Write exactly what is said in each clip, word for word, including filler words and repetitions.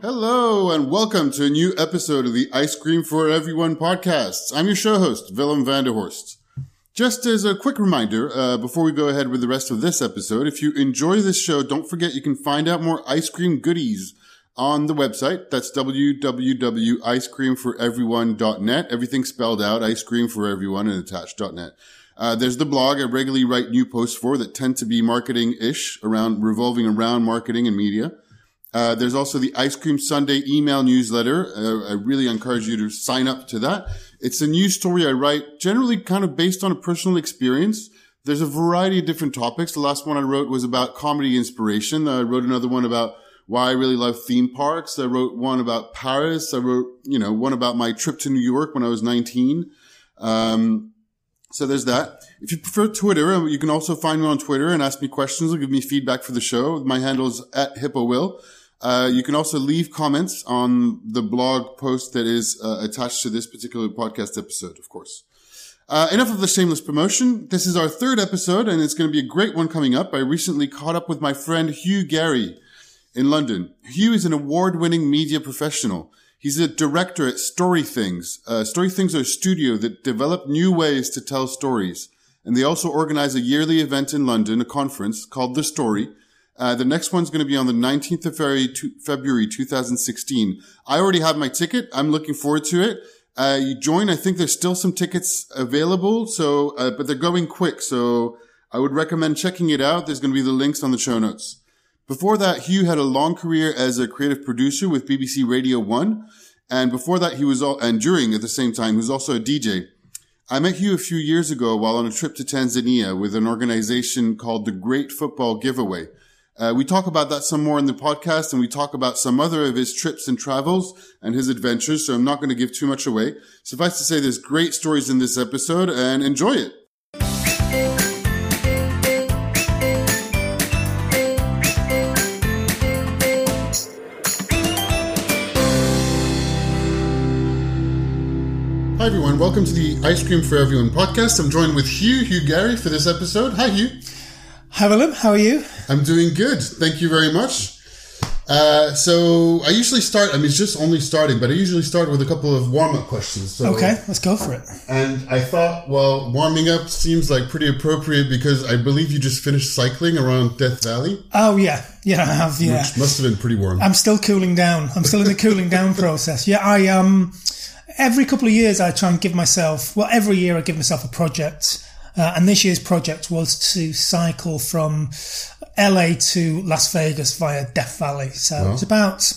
Hello and welcome to a new episode of the Ice Cream for Everyone podcast. I'm your show host, Willem van der Horst. Just as a quick reminder, uh, before we go ahead with the rest of this episode, if you enjoy this show, don't forget you can find out more ice cream goodies on the website. That's w w w dot ice cream for everyone dot net. Everything spelled out, ice cream for everyone and attached dot net. Uh, there's the blog I regularly write new posts for that tend to be marketing-ish, around revolving around marketing and media. Uh, there's also the Ice Cream Sunday email newsletter. Uh, I really encourage you to sign up to that. It's a news story I write, generally kind of based on a personal experience. There's a variety of different topics. The last one I wrote was about comedy inspiration. I wrote another one about why I really love theme parks. I wrote one about Paris. I wrote, you know, one about my trip to New York when I was nineteen. Um, so there's that. If you prefer Twitter, you can also find me on Twitter and ask me questions or give me feedback for the show. My handle is at HippoWill. Uh, you can also leave comments on the blog post that is uh, attached to this particular podcast episode, of course. Uh, enough of the shameless promotion. This is our third episode, and it's going to be a great one coming up. I recently caught up with my friend Hugh Gary in London. Hugh is an award-winning media professional. He's a director at StoryThings. Uh, StoryThings are a studio that develop new ways to tell stories. And they also organize a yearly event in London, a conference called The Story. Uh, the next one's going to be on the nineteenth of February, two thousand sixteen. I already have my ticket. I'm looking forward to it. Uh, you join. I think there's still some tickets available. So, uh, but they're going quick. So I would recommend checking it out. There's going to be the links on the show notes. Before that, Hugh had a long career as a creative producer with B B C Radio one. And before that, he was all, and during at the same time, he was also a D J. I met Hugh a few years ago while on a trip to Tanzania with an organization called the Great Football Giveaway. Uh, we talk about that some more in the podcast, and we talk about some other of his trips and travels and his adventures, so I'm not going to give too much away. Suffice to say, there's great stories in this episode, and enjoy it. Hi everyone, welcome to the Ice Cream for Everyone podcast. I'm joined with Hugh, Hugh Gary for this episode. Hi Hugh. Hi Willem, how are you? I'm doing good. Thank you very much. Uh, so I usually start, I mean, it's just only starting, but I usually start with a couple of warm-up questions. So, okay, let's go for it. And I thought, well, warming up seems like pretty appropriate because I believe you just finished cycling around Death Valley. Oh, yeah. Yeah, I have, yeah. Which must have been pretty warm. I'm still cooling down. I'm still in the cooling down process. Yeah, I, um, every couple of years I try and give myself, well, every year I give myself a project. Uh, and this year's project was to cycle from L A to Las Vegas via Death Valley. So wow. It's about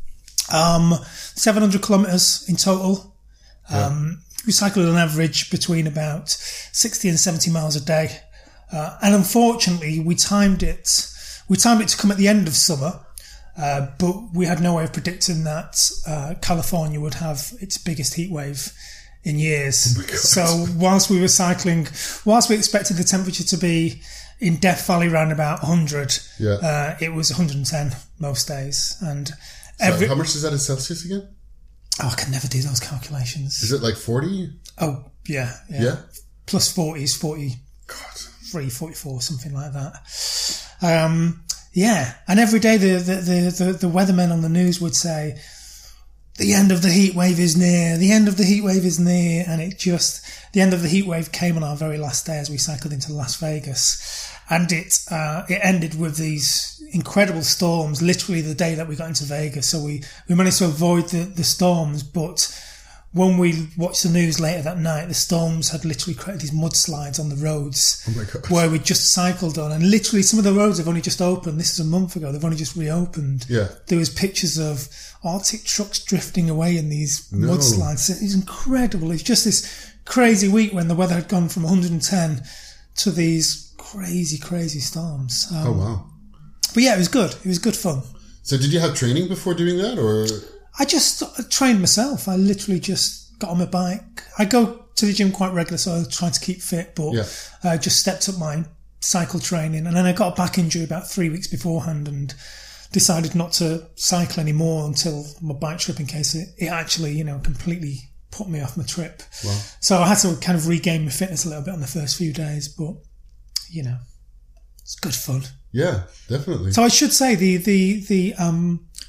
um, seven hundred kilometers in total. Um, yeah. We cycled on average between about sixty and seventy miles a day. Uh, and unfortunately, we timed it. We timed it to come at the end of summer. Uh, but we had no way of predicting that uh, California would have its biggest heat wave in years. Oh so whilst we were cycling, whilst we expected the temperature to be in Death Valley around about one hundred, yeah. uh, it was one hundred ten most days. And every, so how much is that in Celsius again? Oh, I can never do those calculations. Is it like forty? Oh, yeah. Yeah. yeah? Plus forty is forty-three, forty-four, something like that. Um, yeah. And every day the, the, the, the, the weathermen on the news would say, the end of the heat wave is near, the end of the heat wave is near, and it just, the end of the heat wave came on our very last day as we cycled into Las Vegas. And it, uh, it ended with these incredible storms, literally the day that we got into Vegas. So we, we managed to avoid the, the storms, but when we watched the news later that night, the storms had literally created these mudslides on the roads. Oh my God. Where we just cycled on. And literally some of the roads have only just opened. This is a month ago. They've only just reopened. Yeah. There was pictures of Arctic trucks drifting away in these no. mudslides. It's incredible. It's just this crazy week when the weather had gone from one hundred ten to these crazy, crazy storms. Um, oh, wow. But yeah, it was good. It was good fun. So did you have training before doing that, or...? I just trained myself. I literally just got on my bike. I go to the gym quite regularly, so I try to keep fit, but yeah. I just stepped up my cycle training. And then I got a back injury about three weeks beforehand and decided not to cycle anymore until my bike trip, in case it, it actually, you know, completely put me off my trip. Wow. So I had to kind of regain my fitness a little bit on the first few days, but, you know, it's good fun. Yeah, definitely. So I should say the, the, the, um,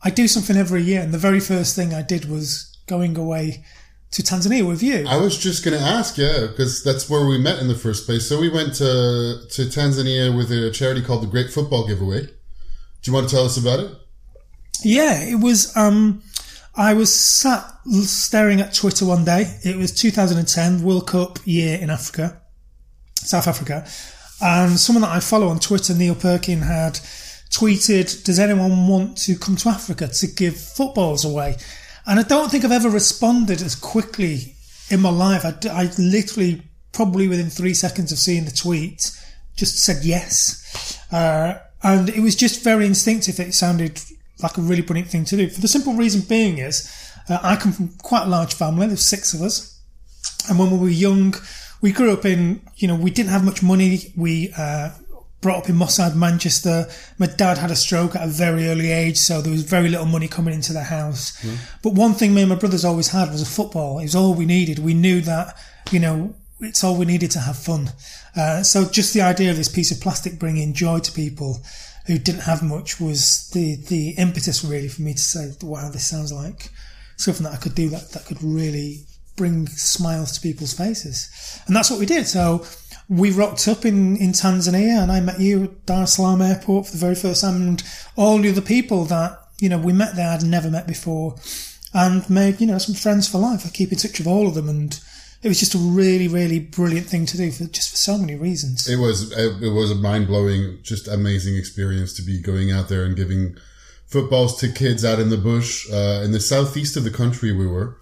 I do something every year, and the very first thing I did was going away to Tanzania with you. I was just going to ask, yeah, because that's where we met in the first place. So we went to, to Tanzania with a charity called the Great Football Giveaway. Do you want to tell us about it? Yeah, it was, um, I was sat staring at Twitter one day. It was two thousand ten, World Cup year in Africa, South Africa. And someone that I follow on Twitter, Neil Perkin, had tweeted, does anyone want to come to Africa to give footballs away? And I don't think I've ever responded as quickly in my life. I, I literally, probably within three seconds of seeing the tweet, just said yes. Uh, and it was just very instinctive. It sounded like a really brilliant thing to do. For the simple reason being is, uh, I come from quite a large family. There's six of us. And when we were young, we grew up in, you know, we didn't have much money. We, uh, brought up in Mossad, Manchester. My dad had a stroke at a very early age, so there was very little money coming into the house. Mm. But one thing me and my brothers always had was a football. It was all we needed. We knew that, you know, it's all we needed to have fun. Uh, so just the idea of this piece of plastic bringing joy to people who didn't have much was the, the impetus really for me to say, wow, this sounds like something that I could do that, that could really bring smiles to people's faces. And that's what we did. So we rocked up in, in Tanzania, and I met you at Dar es Salaam airport for the very first time, and all the other people that, you know, we met there I'd never met before, and made, you know, some friends for life. I keep in touch with all of them, and it was just a really, really brilliant thing to do for just for so many reasons. It was, it was a mind-blowing, just amazing experience to be going out there and giving footballs to kids out in the bush, uh, in the southeast of the country we were,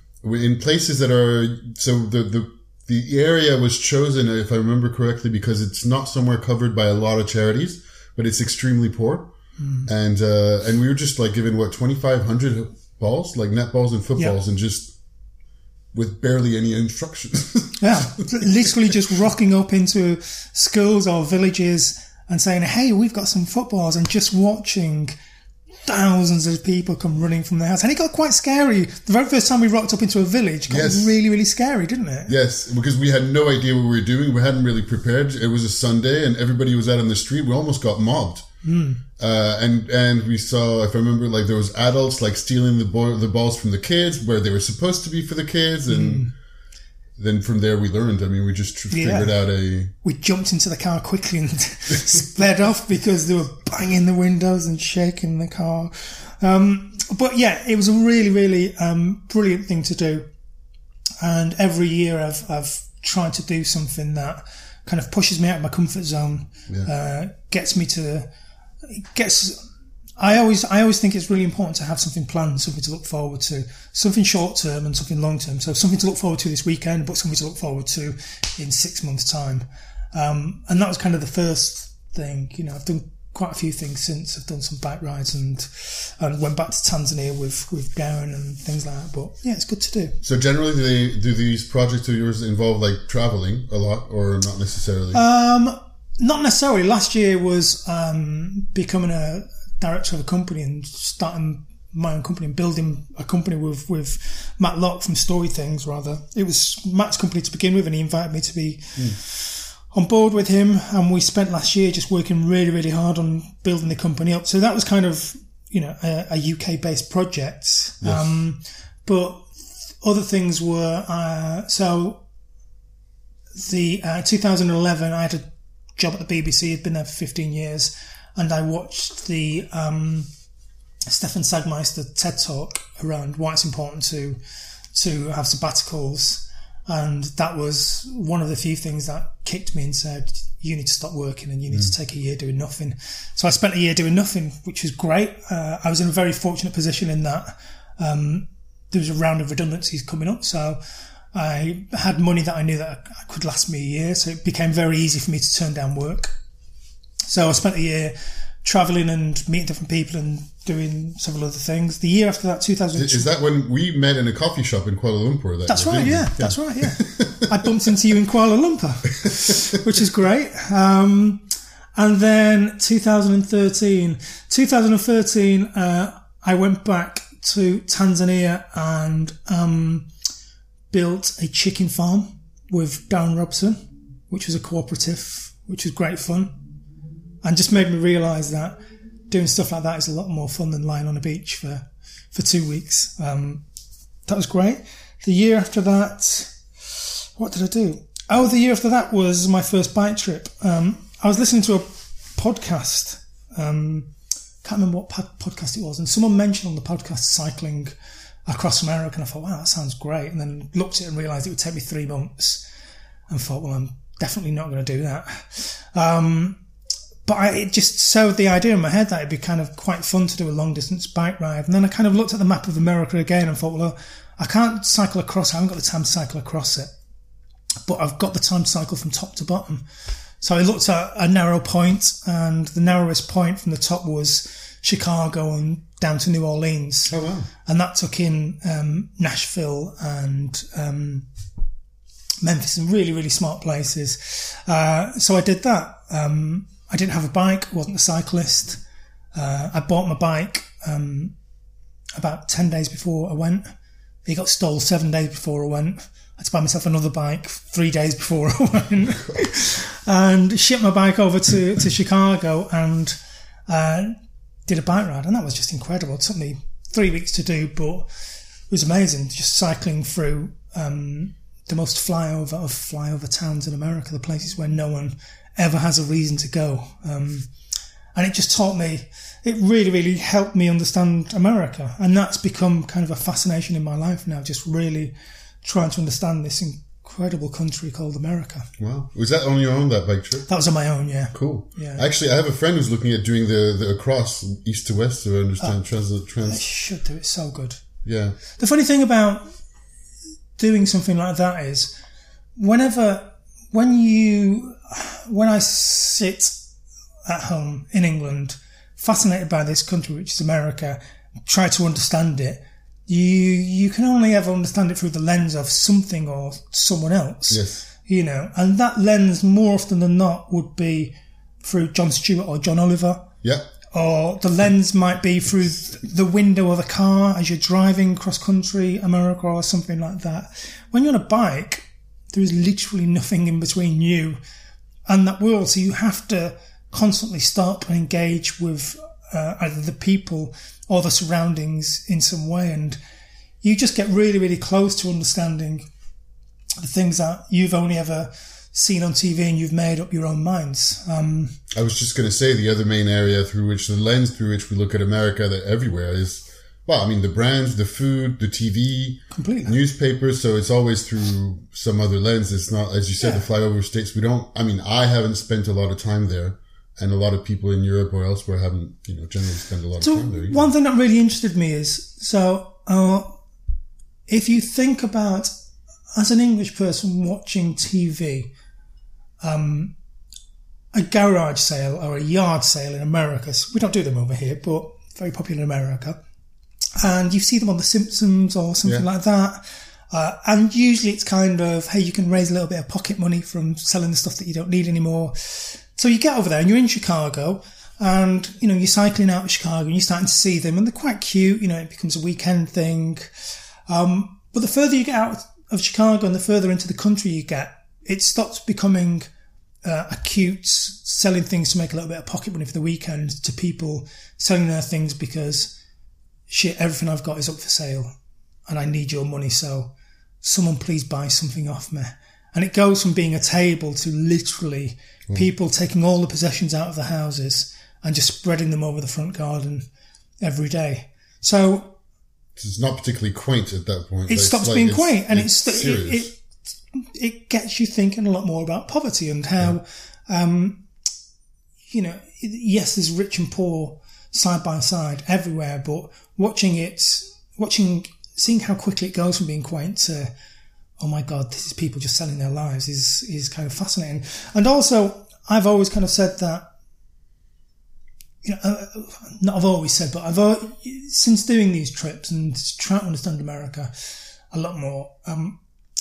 in places that are, so the, the, The area was chosen, if I remember correctly, because it's not somewhere covered by a lot of charities, but it's extremely poor. Mm. And, uh, and we were just like given, what, twenty-five hundred balls, like net balls and footballs, yeah. and just with barely any instructions. Yeah. Literally just rocking up into schools or villages and saying, hey, we've got some footballs, and just watching thousands of people come running from their house. And it got quite scary. The very first time we rocked up into a village, it got yes. really, really scary, didn't it? Yes, because we had no idea what we were doing. We hadn't really prepared. It was a Sunday and everybody was out on the street. We almost got mobbed. Mm. Uh, and, and we saw, if I remember, like there was adults like stealing the ball, the balls from the kids where they were supposed to be for the kids. And mm. then from there we learned. I mean, we just figured yeah. out a... We jumped into the car quickly and sped off because they were banging the windows and shaking the car. Um, but yeah, it was a really, really um, brilliant thing to do. And every year I've, I've tried to do something that kind of pushes me out of my comfort zone, yeah. uh, gets me to... gets. I always, I always think it's really important to have something planned, something to look forward to, something short term and something long term. So something to look forward to this weekend, but something to look forward to in six months' time. Um, and that was kind of the first thing. You know, I've done quite a few things since. I've done some bike rides and and went back to Tanzania with with Darren and things like that. But yeah, it's good to do. So generally, do they do these projects of yours involve like traveling a lot, or not necessarily? Um, not necessarily. Last year was um becoming a director of a company and starting my own company and building a company with, with Matt Locke from Story Things, rather. It was Matt's company to begin with, and he invited me to be mm. on board with him. And we spent last year just working really, really hard on building the company up. So that was kind of, you know, a, a U K based project. Yes. Um, but other things were, uh, so the, uh, two thousand eleven, I had a job at the B B C. I'd been there for fifteen years. And I watched the um, Stefan Sagmeister TED Talk around why it's important to to have sabbaticals, and that was one of the few things that kicked me and said, you need to stop working and you need mm. to take a year doing nothing. So I spent a year doing nothing, which was great. Uh, I was in a very fortunate position in that um, there was a round of redundancies coming up, so I had money that I knew that could last me a year, so it became very easy for me to turn down work. So I spent a year travelling and meeting different people and doing several other things. The year after that, two thousand... Is that when we met in a coffee shop in Kuala Lumpur? That that's right, yeah, yeah. That's right, yeah. I bumped into you in Kuala Lumpur, which is great. Um, and then two thousand thirteen, two thousand thirteen, uh, I went back to Tanzania and um, built a chicken farm with Darren Robson, which was a cooperative, which was great fun. And just made me realise that doing stuff like that is a lot more fun than lying on a beach for, for two weeks. Um, that was great. The year after that, what did I do? Oh, the year after that was my first bike trip. Um, I was listening to a podcast. Um, can't remember what pod- podcast it was. And someone mentioned on the podcast cycling across America. And I thought, wow, that sounds great. And then looked at it and realised it would take me three months. And thought, well, I'm definitely not going to do that. Um, but I, it just sowed the idea in my head that it'd be kind of quite fun to do a long distance bike ride. And then I kind of looked at the map of America again and thought, well, I can't cycle across. I haven't got the time to cycle across it. But I've got the time to cycle from top to bottom. So I looked at a narrow point, and the narrowest point from the top was Chicago and down to New Orleans. Oh, wow. And that took in um, Nashville and um, Memphis, and really, really smart places. Uh, so I did that. Um, I didn't have a bike, wasn't a cyclist. Uh, I bought my bike um, about ten days before I went. It got stole seven days before I went. I had to buy myself another bike three days before I went. And shipped my bike over to, to Chicago and uh, did a bike ride. And that was just incredible. It took me three weeks to do, but it was amazing. Just cycling through um, the most flyover of flyover towns in America, the places where no one ever has a reason to go. Um, and it just taught me, it really, really helped me understand America. And that's become kind of a fascination in my life now, just really trying to understand this incredible country called America. Wow. Was that on your own, that bike trip? That was on my own, yeah. Cool. Yeah. Actually, I have a friend who's looking at doing the, the across east to west to understand oh, trans, trans. I should do it. So good. Yeah. The funny thing about doing something like that is whenever, when you, when I sit at home in England, fascinated by this country, which is America, try to understand it, you you can only ever understand it through the lens of something or someone else. Yes. You know, and that lens more often than not would be through Jon Stewart or John Oliver. Yeah. Or the lens might be through the window of a car as you're driving cross country America or something like that. When you're on a bike, there is literally nothing in between you and that world. So you have to constantly stop and engage with uh, either the people or the surroundings in some way. And you just get really, really close to understanding the things that you've only ever seen on T V and you've made up your own minds. Um, I was just going to say the other main area through which, the lens through which we look at America that everywhere is, well, I mean, the brands, the food, the T V, completely. Newspapers. So it's always through some other lens. It's not, as you said, yeah. the flyover states. We don't, I mean, I haven't spent a lot of time there. And a lot of people in Europe or elsewhere haven't, you know, generally spent a lot so of time there. Either. One thing that really interested me is, so uh, if you think about, as an English person watching T V, um, a garage sale or a yard sale in America, so we don't do them over here, but very popular in America, and you see them on The Simpsons or something yeah. like that. Uh, and usually it's kind of, hey, you can raise a little bit of pocket money from selling the stuff that you don't need anymore. So you get over there and you're in Chicago and, you know, you're cycling out of Chicago and you're starting to see them and they're quite cute. You know, it becomes a weekend thing. Um, but the further you get out of Chicago and the further into the country you get, it stops becoming uh, a cute selling things to make a little bit of pocket money for the weekend to people selling their things because shit, everything I've got is up for sale and I need your money. So someone please buy something off me. And it goes from being a table to literally mm. people taking all the possessions out of the houses and just spreading them over the front garden every day. So it's not particularly quaint at that point. It like, stops like being it's, quaint, and it's it's it, it it gets you thinking a lot more about poverty and how, yeah. um, you know, yes, there's rich and poor side by side everywhere, but watching it, watching, seeing how quickly it goes from being quaint to, oh my God, this is people just selling their lives is, is kind of fascinating. And also, I've always kind of said that, you know, uh, not I've always said, but I've always, since doing these trips and trying to understand America a lot more, um,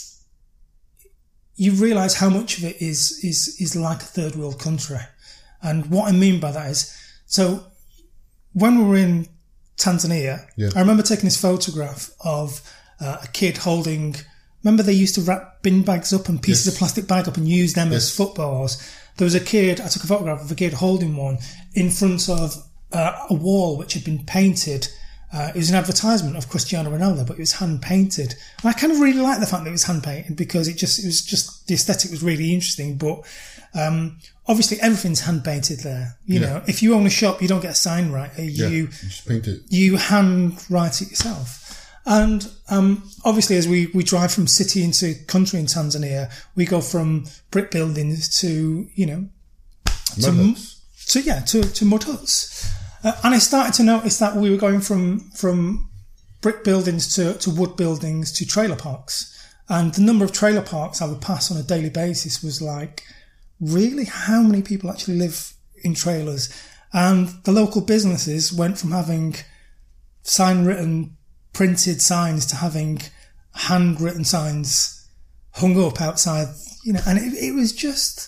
you realise how much of it is, is, is like a third world country. And what I mean by that is, so when we were in Tanzania, yeah. I remember taking this photograph of uh, a kid holding, remember they used to wrap bin bags up and pieces yes. of plastic bag up and use them yes. as footballs. There was a kid, I took a photograph of a kid holding one in front of uh, a wall which had been painted. Uh, it was an advertisement of Cristiano Ronaldo, but it was hand painted. And I kind of really liked the fact that it was hand painted because it just, it was just, the aesthetic was really interesting. But, um, obviously everything's hand painted there. You yeah. know, if you own a shop, you don't get a sign right. You, yeah, you just paint it. You hand write it yourself. And, um, obviously as we, we drive from city into country in Tanzania, we go from brick buildings to, you know, mud to, huts. to, yeah, to, to mud huts. Uh, and I started to notice that we were going from from brick buildings to, to wood buildings to trailer parks. And the number of trailer parks I would pass on a daily basis was like, really? How many people actually live in trailers? And the local businesses went from having sign-written, printed signs to having handwritten signs hung up outside, you know, and it, it was just...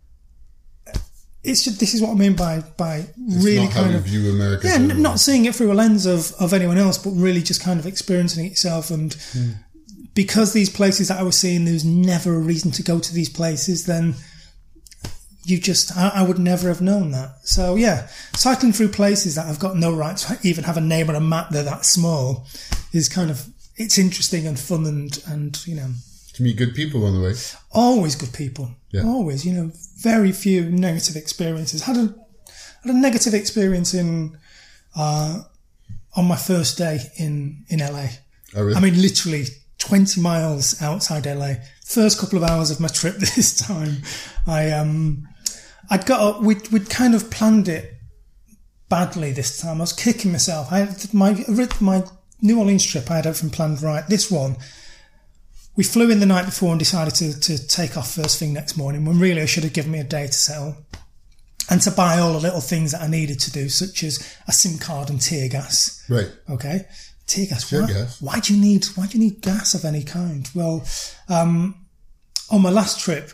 It's just, this is what I mean by, by it's really not kind how you of, view America. yeah, n- not seeing it through a lens of, of anyone else, but really just kind of experiencing it yourself. And mm. because these places that I was seeing, there was never a reason to go to these places, then you just, I, I would never have known that. So yeah, cycling through places that I've got no right to even have a name on a map, they're that small, is kind of, it's interesting and fun and, and, you know. To meet good people on the way. Always good people. Yeah. Always, you know, very few negative experiences. Had a had a negative experience in uh, on my first day in, in L A. Oh, really? I mean, literally twenty miles outside L A. First couple of hours of my trip this time, I um, I'd got up, we'd we'd kind of planned it badly this time. I was kicking myself. I had my my New Orleans trip. I had everything planned right. This one, we flew in the night before and decided to, to take off first thing next morning, when really I should have given me a day to settle and to buy all the little things that I needed to do, such as a SIM card and tear gas. Right. Okay. Tear gas. Tear why, gas. Why do you need, why do you need gas of any kind? Well, um, on my last trip,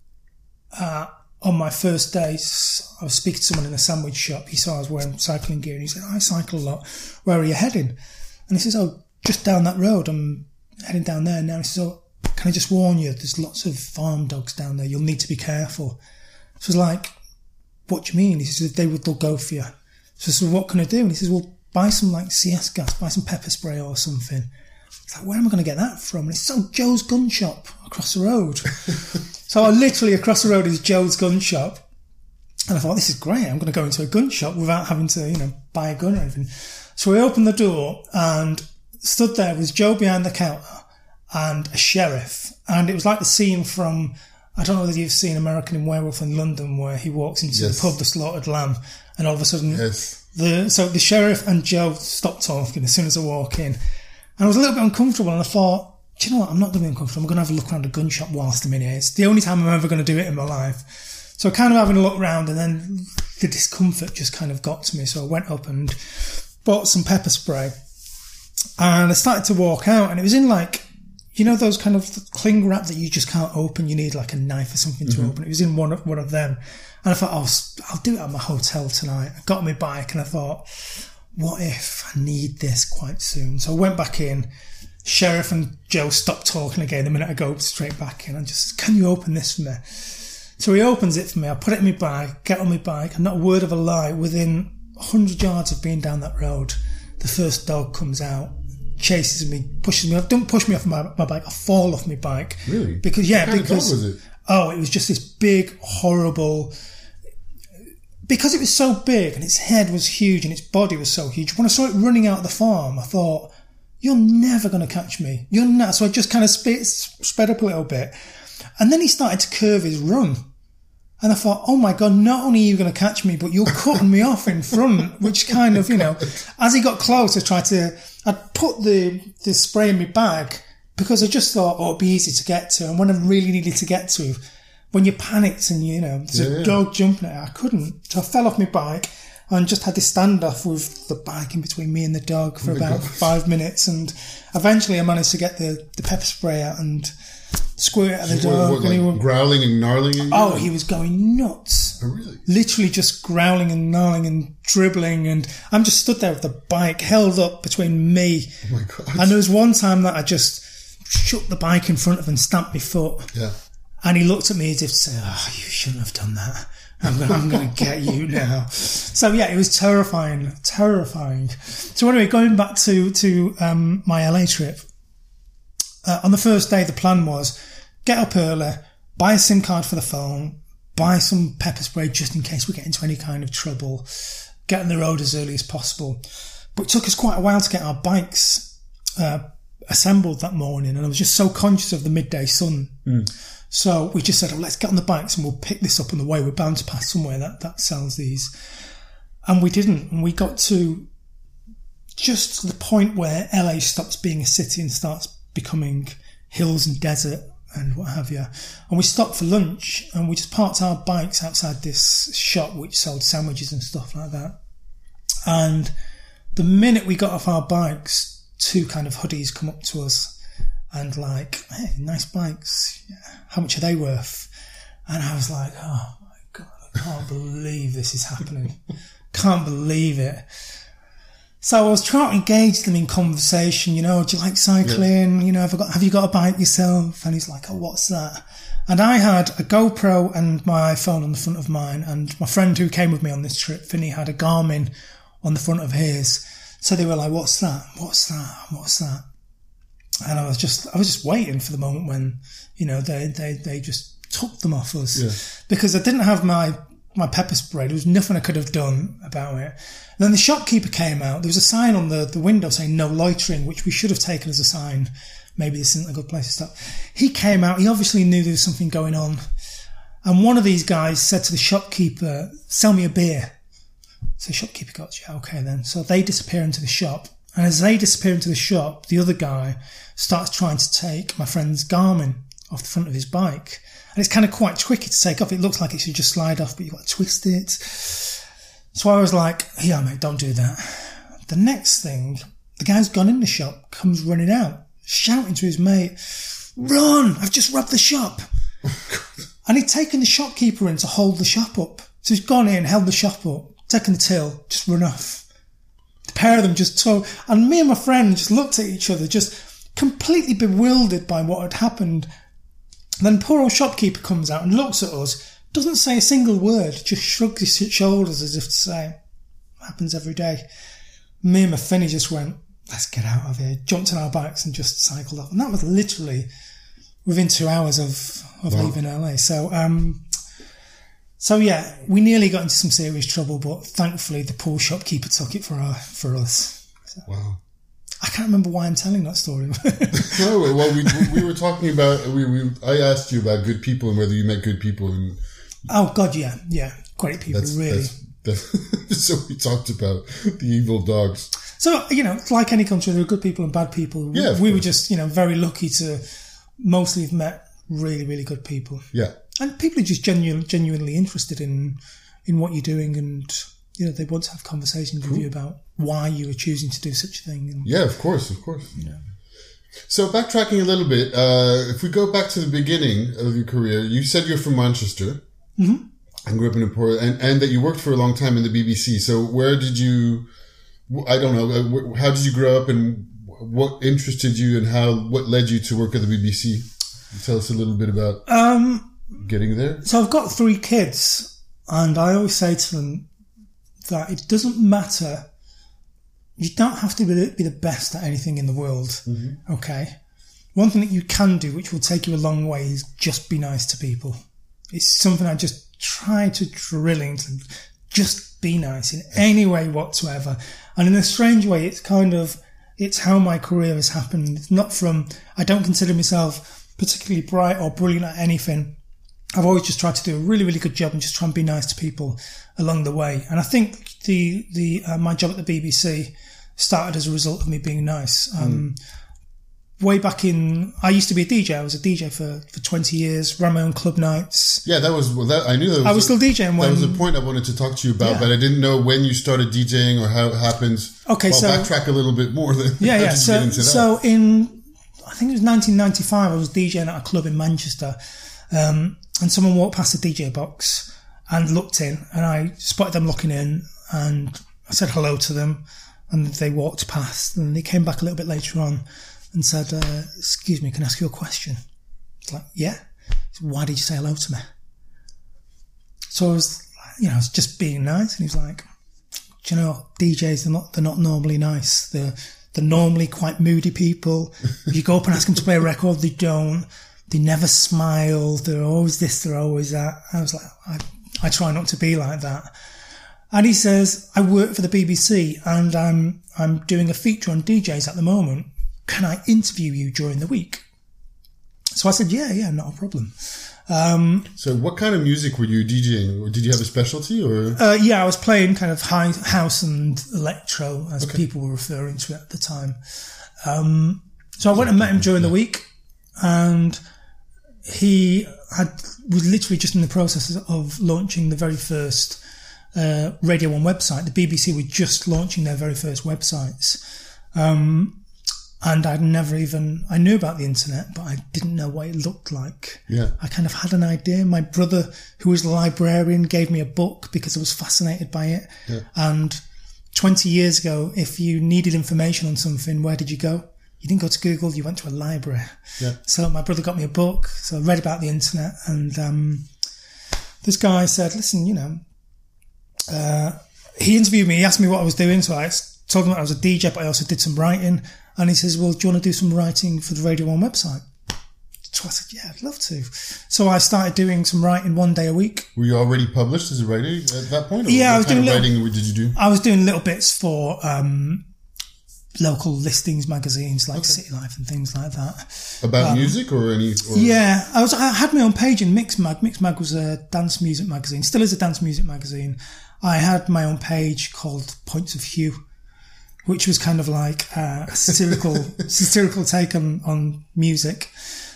uh, on my first day, I was speaking to someone in a sandwich shop. He saw I was wearing cycling gear and he said, I cycle a lot. Where are you heading? And he says, oh, just down that road. I'm heading down there now. He says, oh, can I just warn you, there's lots of farm dogs down there. You'll need to be careful. So I was like, what do you mean? He says, they would, they'll go for you. So I said, what can I do? And he says, well, buy some like C S gas, buy some pepper spray or something. It's like, where am I going to get that from? And it's oh, Joe's gun shop across the road. So I literally across the road is Joe's gun shop. And I thought, this is great. I'm going to go into a gun shop without having to, you know, buy a gun or anything. So we opened the door and stood there was Joe behind the counter and a sheriff. And it was like the scene from, I don't know whether you've seen American in Werewolf in London, where he walks into yes. the pub, The Slaughtered Lamb, and all of a sudden, yes. the so the sheriff and Joe stopped talking as soon as I walk in. And I was a little bit uncomfortable, and I thought, do you know what, I'm not going to be uncomfortable. I'm going to have a look around a gun shop whilst I'm in here. It's the only time I'm ever going to do it in my life. So kind of having a look around, and then the discomfort just kind of got to me. So I went up and bought some pepper spray, and I started to walk out, and it was in like, you know, those kind of cling wrap that you just can't open. You need like a knife or something to mm-hmm. open. It was in one of, one of them. And I thought, oh, I'll do it at my hotel tonight. I got on my bike and I thought, what if I need this quite soon? So I went back in. Sheriff and Joe stopped talking again the minute I go straight back in. I just, can you open this for me? So he opens it for me. I put it in my bag, get on my bike, and not a word of a lie, within one hundred yards of being down that road, the first dog comes out, chases me, pushes me off. Don't push me off my, my bike. I fall off my bike. Really? Because, yeah, what kind because, of dog was it? Oh, it was just this big, horrible, because it was so big and its head was huge and its body was so huge. When I saw it running out of the farm, I thought, you're never going to catch me. You're not. So I just kind of sped, sped up a little bit. And then he started to curve his run. And I thought, oh my God, not only are you going to catch me, but you're cutting me off in front, which kind of, you know, as he got close, I tried to, I'd put the, the spray in my bag because I just thought, oh, it'd be easy to get to. And when I really needed to get to, when you panicked and, you know, there's yeah, a yeah. dog jumping at it, I couldn't. So I fell off my bike and just had this standoff with the bike in between me and the dog for oh about God. five minutes. And eventually I managed to get the, the pepper spray out and squirt it at the So dog. what, what, and like he was, growling and gnarling? And oh, he was going nuts. Oh, really? Literally just growling and gnarling and dribbling. And I'm just stood there with the bike held up between me. Oh, my God. And there was one time that I just shook the bike in front of him and stamped my foot. Yeah. And he looked at me as if to say, oh, you shouldn't have done that. I'm gonna, I'm gonna get you now. So yeah, it was terrifying, terrifying. So anyway, going back to, to, um, my L A trip, uh, on the first day, the plan was get up early, buy a SIM card for the phone, buy some pepper spray just in case we get into any kind of trouble, get on the road as early as possible. But it took us quite a while to get our bikes, uh, assembled that morning, and I was just so conscious of the midday sun. Mm. So we just said, oh, let's get on the bikes and we'll pick this up on the way. We're bound to pass somewhere that, that sells these. And we didn't. And we got to just to the point where L A stops being a city and starts becoming hills and desert and what have you. And we stopped for lunch and we just parked our bikes outside this shop which sold sandwiches and stuff like that. And the minute we got off our bikes, two kind of hoodies come up to us and like, hey, nice bikes. How much are they worth? And I was like, oh my God, I can't believe this is happening. Can't believe it. So I was trying to engage them in conversation, you know, do you like cycling? Yeah. You know, have, I got, have you got a bike yourself? And he's like, oh, what's that? And I had a GoPro and my iPhone on the front of mine, and my friend who came with me on this trip, Vinny, had a Garmin on the front of his. So they were like, what's that? What's that? What's that? And I was just, I was just waiting for the moment when, you know, they, they, they just took them off us. Yeah. Because I didn't have my, my pepper spray. There was nothing I could have done about it. And then the shopkeeper came out. There was a sign on the, the window saying no loitering, which we should have taken as a sign. Maybe this isn't a good place to stop. He came out. He obviously knew there was something going on. And one of these guys said to the shopkeeper, sell me a beer. So the shopkeeper got, yeah, okay then. So they disappear into the shop. And as they disappear into the shop, the other guy starts trying to take my friend's Garmin off the front of his bike. And it's kind of quite tricky to take off. It looks like it should just slide off, but you've got to twist it. So I was like, yeah, mate, don't do that. The next thing, the guy's gone in the shop, comes running out, shouting to his mate, run, I've just robbed the shop. And he'd taken the shopkeeper in to hold the shop up. So he's gone in, held the shop up, taken the till, just run off. The pair of them just told, and me and my friend just looked at each other, just completely bewildered by what had happened. And then poor old shopkeeper comes out and looks at us, doesn't say a single word, just shrugs his shoulders as if to say, it happens every day. Me and my Finny just went, let's get out of here, jumped on our bikes and just cycled off. And that was literally within two hours of, of wow. leaving L A. So, um, So yeah, we nearly got into some serious trouble, but thankfully the poor shopkeeper took it for our, for us. So, wow. I can't remember why I'm telling that story. No, well, we we were talking about, we, we I asked you about good people and whether you met good people. And oh God, yeah, yeah, great people, that's, really. That's, that's, so we talked about the evil dogs. So, you know, like any country, there are good people and bad people. Yeah, we were just, you know, very lucky to mostly have met really, really good people. Yeah. And people are just genu- genuinely interested in in what you're doing, and you know they want to have conversations cool. with you about why you are choosing to do such a thing. And, yeah, of course, of course. Yeah. So backtracking a little bit, uh, if we go back to the beginning of your career, you said you're from Manchester mm-hmm. and grew up in a poor, and, and that you worked for a long time in the B B C. So where did you? I don't know. How did you grow up, and what interested you, and how what led you to work at the B B C? Tell us a little bit about. Um. Getting there? So I've got three kids, and I always say to them that it doesn't matter. You don't have to be, be the best at anything in the world, mm-hmm. okay? One thing that you can do, which will take you a long way, is just be nice to people. It's something I just try to drill into them. Just be nice in any way whatsoever. And in a strange way, it's kind of, it's how my career has happened. It's not from, I don't consider myself particularly bright or brilliant at anything. I've always just tried to do a really, really good job and just try and be nice to people along the way. And I think the, the, uh, my job at the B B C started as a result of me being nice. Um, mm. Way back in, I used to be a D J. I was a D J for, for twenty years, ran my own club nights. Yeah, that was, well, that, I knew that was, I was still DJing when. That was a point I wanted to talk to you about, yeah. but I didn't know when you started DJing or how it happens. Okay, well, so. backtrack a little bit more then. Yeah, yeah. So, so in, I think it was nineteen ninety-five, I was DJing at a club in Manchester. Um, and someone walked past the D J box and looked in, and I spotted them looking in, and I said hello to them, and they walked past, and they came back a little bit later on and said, uh, excuse me, can I ask you a question? It's like, yeah. Said, why did you say hello to me? So I was you know, I was just being nice. And he was like, do you know, D Js, they're not, they're not normally nice. They're, they're normally quite moody people. If you go up and ask them to play a record, they don't. They never smile. They're always this, they're always that. I was like, I, I try not to be like that. And he says, I work for the B B C and I'm, I'm doing a feature on D Js at the moment. Can I interview you during the week? So I said, yeah, yeah, not a problem. Um, so what kind of music were you DJing? Or did you have a specialty or? Uh, yeah, I was playing kind of high house and electro, as okay. people were referring to it at the time. Um, so I went and met him during the week, and he had was literally just in the process of launching the very first uh, Radio one website. The B B C were just launching their very first websites. Um, And I'd never even, I knew about the internet, but I didn't know what it looked like. Yeah. I kind of had an idea. My brother, who was a librarian, gave me a book because I was fascinated by it. Yeah. And twenty years ago, if you needed information on something, where did you go? You didn't go to Google, you went to a library. Yeah. So my brother got me a book. So I read about the internet, and um, this guy said, listen, you know, uh, he interviewed me. He asked me what I was doing. So I told him that I was a D J, but I also did some writing. And he says, well, do you want to do some writing for the Radio one website? So I said, yeah, I'd love to. So I started doing some writing one day a week. Were you already published as a writer at that point? Or yeah, what I was kind doing of little, writing did you do? I was doing little bits for um, local listings magazines like okay. City Life and things like that. About um, music or any? Or? Yeah, I was. I had my own page in Mixmag. Mixmag was a dance music magazine. Still is a dance music magazine. I had my own page called Points of Hue, which was kind of like uh, a satirical, satirical take on, on music.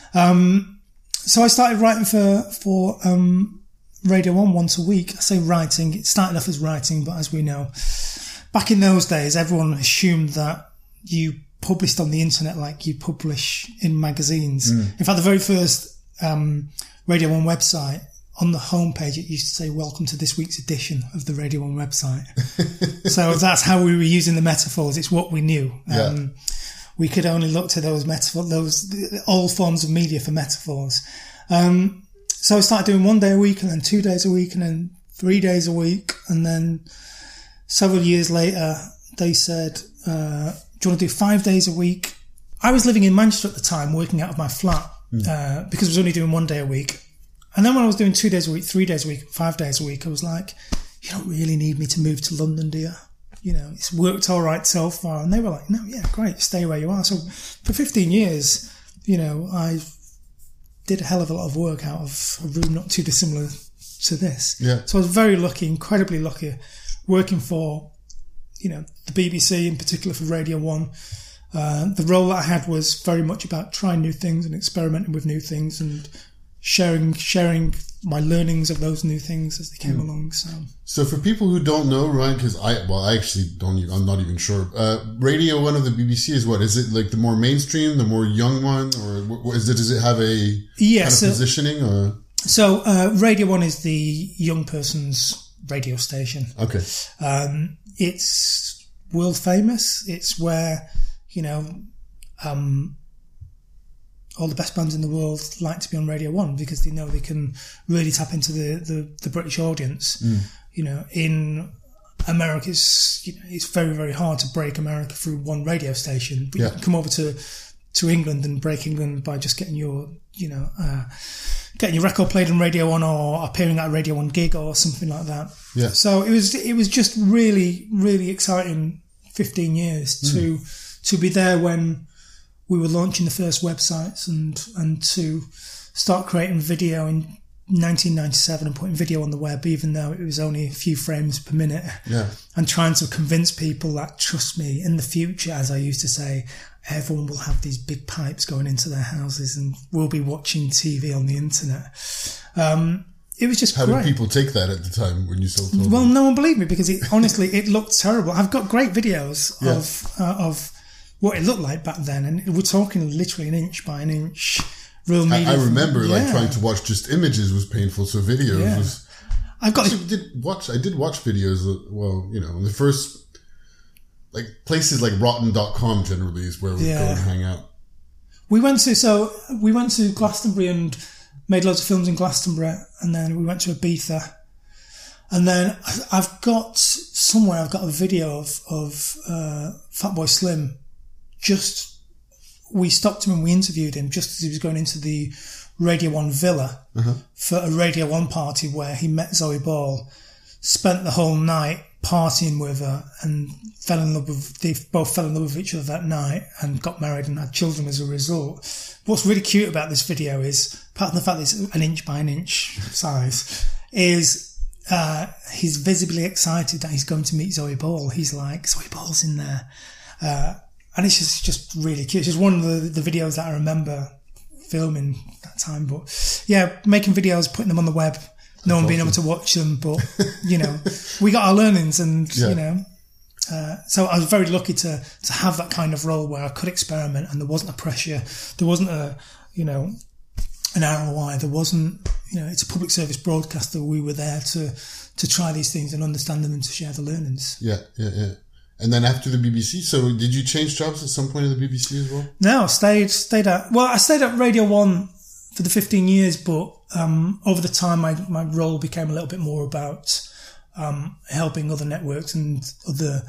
Um, so I started writing for, for, um, Radio one once a week. I say writing, it started off as writing, but as we know, back in those days, everyone assumed that you published on the internet like you publish in magazines. Mm. In fact, the very first, um, Radio one website, on the homepage, it used to say, welcome to this week's edition of the Radio one website. So that's how we were using the metaphors. It's what we knew. Yeah. Um, we could only look to those metaphors, those all forms of media for metaphors. Um, so I started doing one day a week and then two days a week and then three days a week. And then several years later, they said, uh, do you want to do five days a week? I was living in Manchester at the time, working out of my flat, mm. uh, because I was only doing one day a week. And then when I was doing two days a week, three days a week, five days a week, I was like, you don't really need me to move to London, do you? You know, it's worked all right so far. And they were like, no, yeah, great, stay where you are. So for fifteen years, you know, I did a hell of a lot of work out of a room not too dissimilar to this. Yeah. So I was very lucky, incredibly lucky, working for, you know, the B B C, in particular for Radio one. Uh, the role that I had was very much about trying new things and experimenting with new things and sharing sharing my learnings of those new things as they came mm. along. So, so for people who don't know, Ryan, because I well, I actually don't. Even, I'm not even sure. Uh, Radio One of the B B C is what? Is it like the more mainstream, the more young one, or what, is it? Does it have a yeah, kind so, of positioning? Or so uh, Radio One is the young person's radio station. Okay, um, it's world famous. It's where you know. Um, all the best bands in the world like to be on Radio one because they know they can really tap into the, the, the British audience. Mm. You know, in America, it's, you know, it's very, very hard to break America through one radio station. But yeah. you can come over to, to England and break England by just getting your, you know, uh, getting your record played on Radio one or appearing at a Radio one gig or something like that. Yeah. So it was, it was just really, really exciting fifteen years mm. to, to be there when we were launching the first websites and, and to start creating video in nineteen ninety-seven and putting video on the web, even though it was only a few frames per minute. Yeah. And trying to convince people that, trust me, in the future, as I used to say, everyone will have these big pipes going into their houses and we'll be watching T V on the internet. Um, it was just How great. did people take that at the time when you still told Well, them? no one believed me because it, honestly, it looked terrible. I've got great videos yeah. of, uh, of, what it looked like back then, and we're talking literally an inch by an inch. Real media. I, I remember, from, like yeah. trying to watch just images was painful, so videos yeah. was. I've got. Actually, did watch. I did watch videos. Well, you know, the first like places like rotten dot com generally is where we yeah. go and hang out. We went to so we went to Glastonbury and made loads of films in Glastonbury, and then we went to Ibiza. And then I've got somewhere, I've got a video of, of, uh, Fatboy Slim. Just, we stopped him and we interviewed him just as he was going into the Radio One villa uh-huh. for a Radio One party where he met Zoe Ball, spent the whole night partying with her and fell in love with, they both fell in love with each other that night and got married and had children as a result. What's really cute about this video is, apart from the fact that it's an inch by an inch size, is uh, he's visibly excited that he's going to meet Zoe Ball. He's like, Zoe Ball's in there. Uh, and it's just, just really cute. It's just one of the, the videos that I remember filming that time. But yeah, making videos, putting them on the web, no That's one being awesome. Able to watch them. But, you know, we got our learnings and, yeah. you know, Uh, so I was very lucky to, to have that kind of role where I could experiment and there wasn't a pressure. There wasn't a, you know, an R O I. There wasn't, you know, it's a public service broadcaster. We were there to, to try these things and understand them and to share the learnings. Yeah, yeah, yeah. And then after the B B C, so did you change jobs at some point in the B B C as well? No, I stayed, stayed at, well, I stayed at Radio One for the fifteen years, but, um, over the time my, my role became a little bit more about, Um, helping other networks and other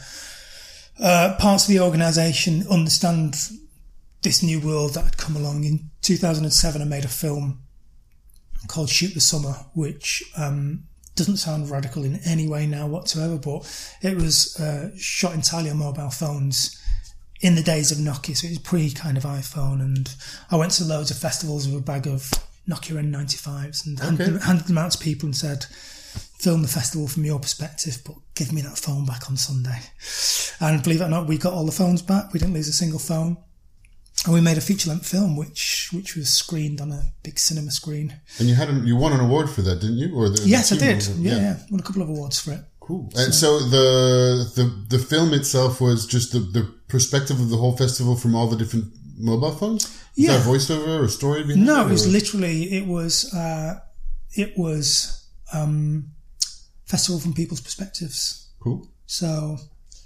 uh, parts of the organisation understand this new world that had come along. In two thousand seven, I made a film called Shoot the Summer, which um, doesn't sound radical in any way now whatsoever, but it was uh, shot entirely on mobile phones in the days of Nokia, so it was pre kind of iPhone. And I went to loads of festivals with a bag of Nokia N ninety-fives and okay. handed, them, handed them out to people and said, film the festival from your perspective, but give me that phone back on Sunday. And believe it or not, we got all the phones back. We didn't lose a single phone. And we made a feature-length film, which which was screened on a big cinema screen. And you had a, you won an award for that, didn't you? Or the, yes, the I did. Award. Yeah, yeah, won a couple of awards for it. Cool. So. And so the the the film itself was just the, the perspective of the whole festival from all the different mobile phones? Was yeah. that a voiceover or story behind no, it? No, it was literally, it was, uh, it was, um, festival from people's perspectives. Cool. So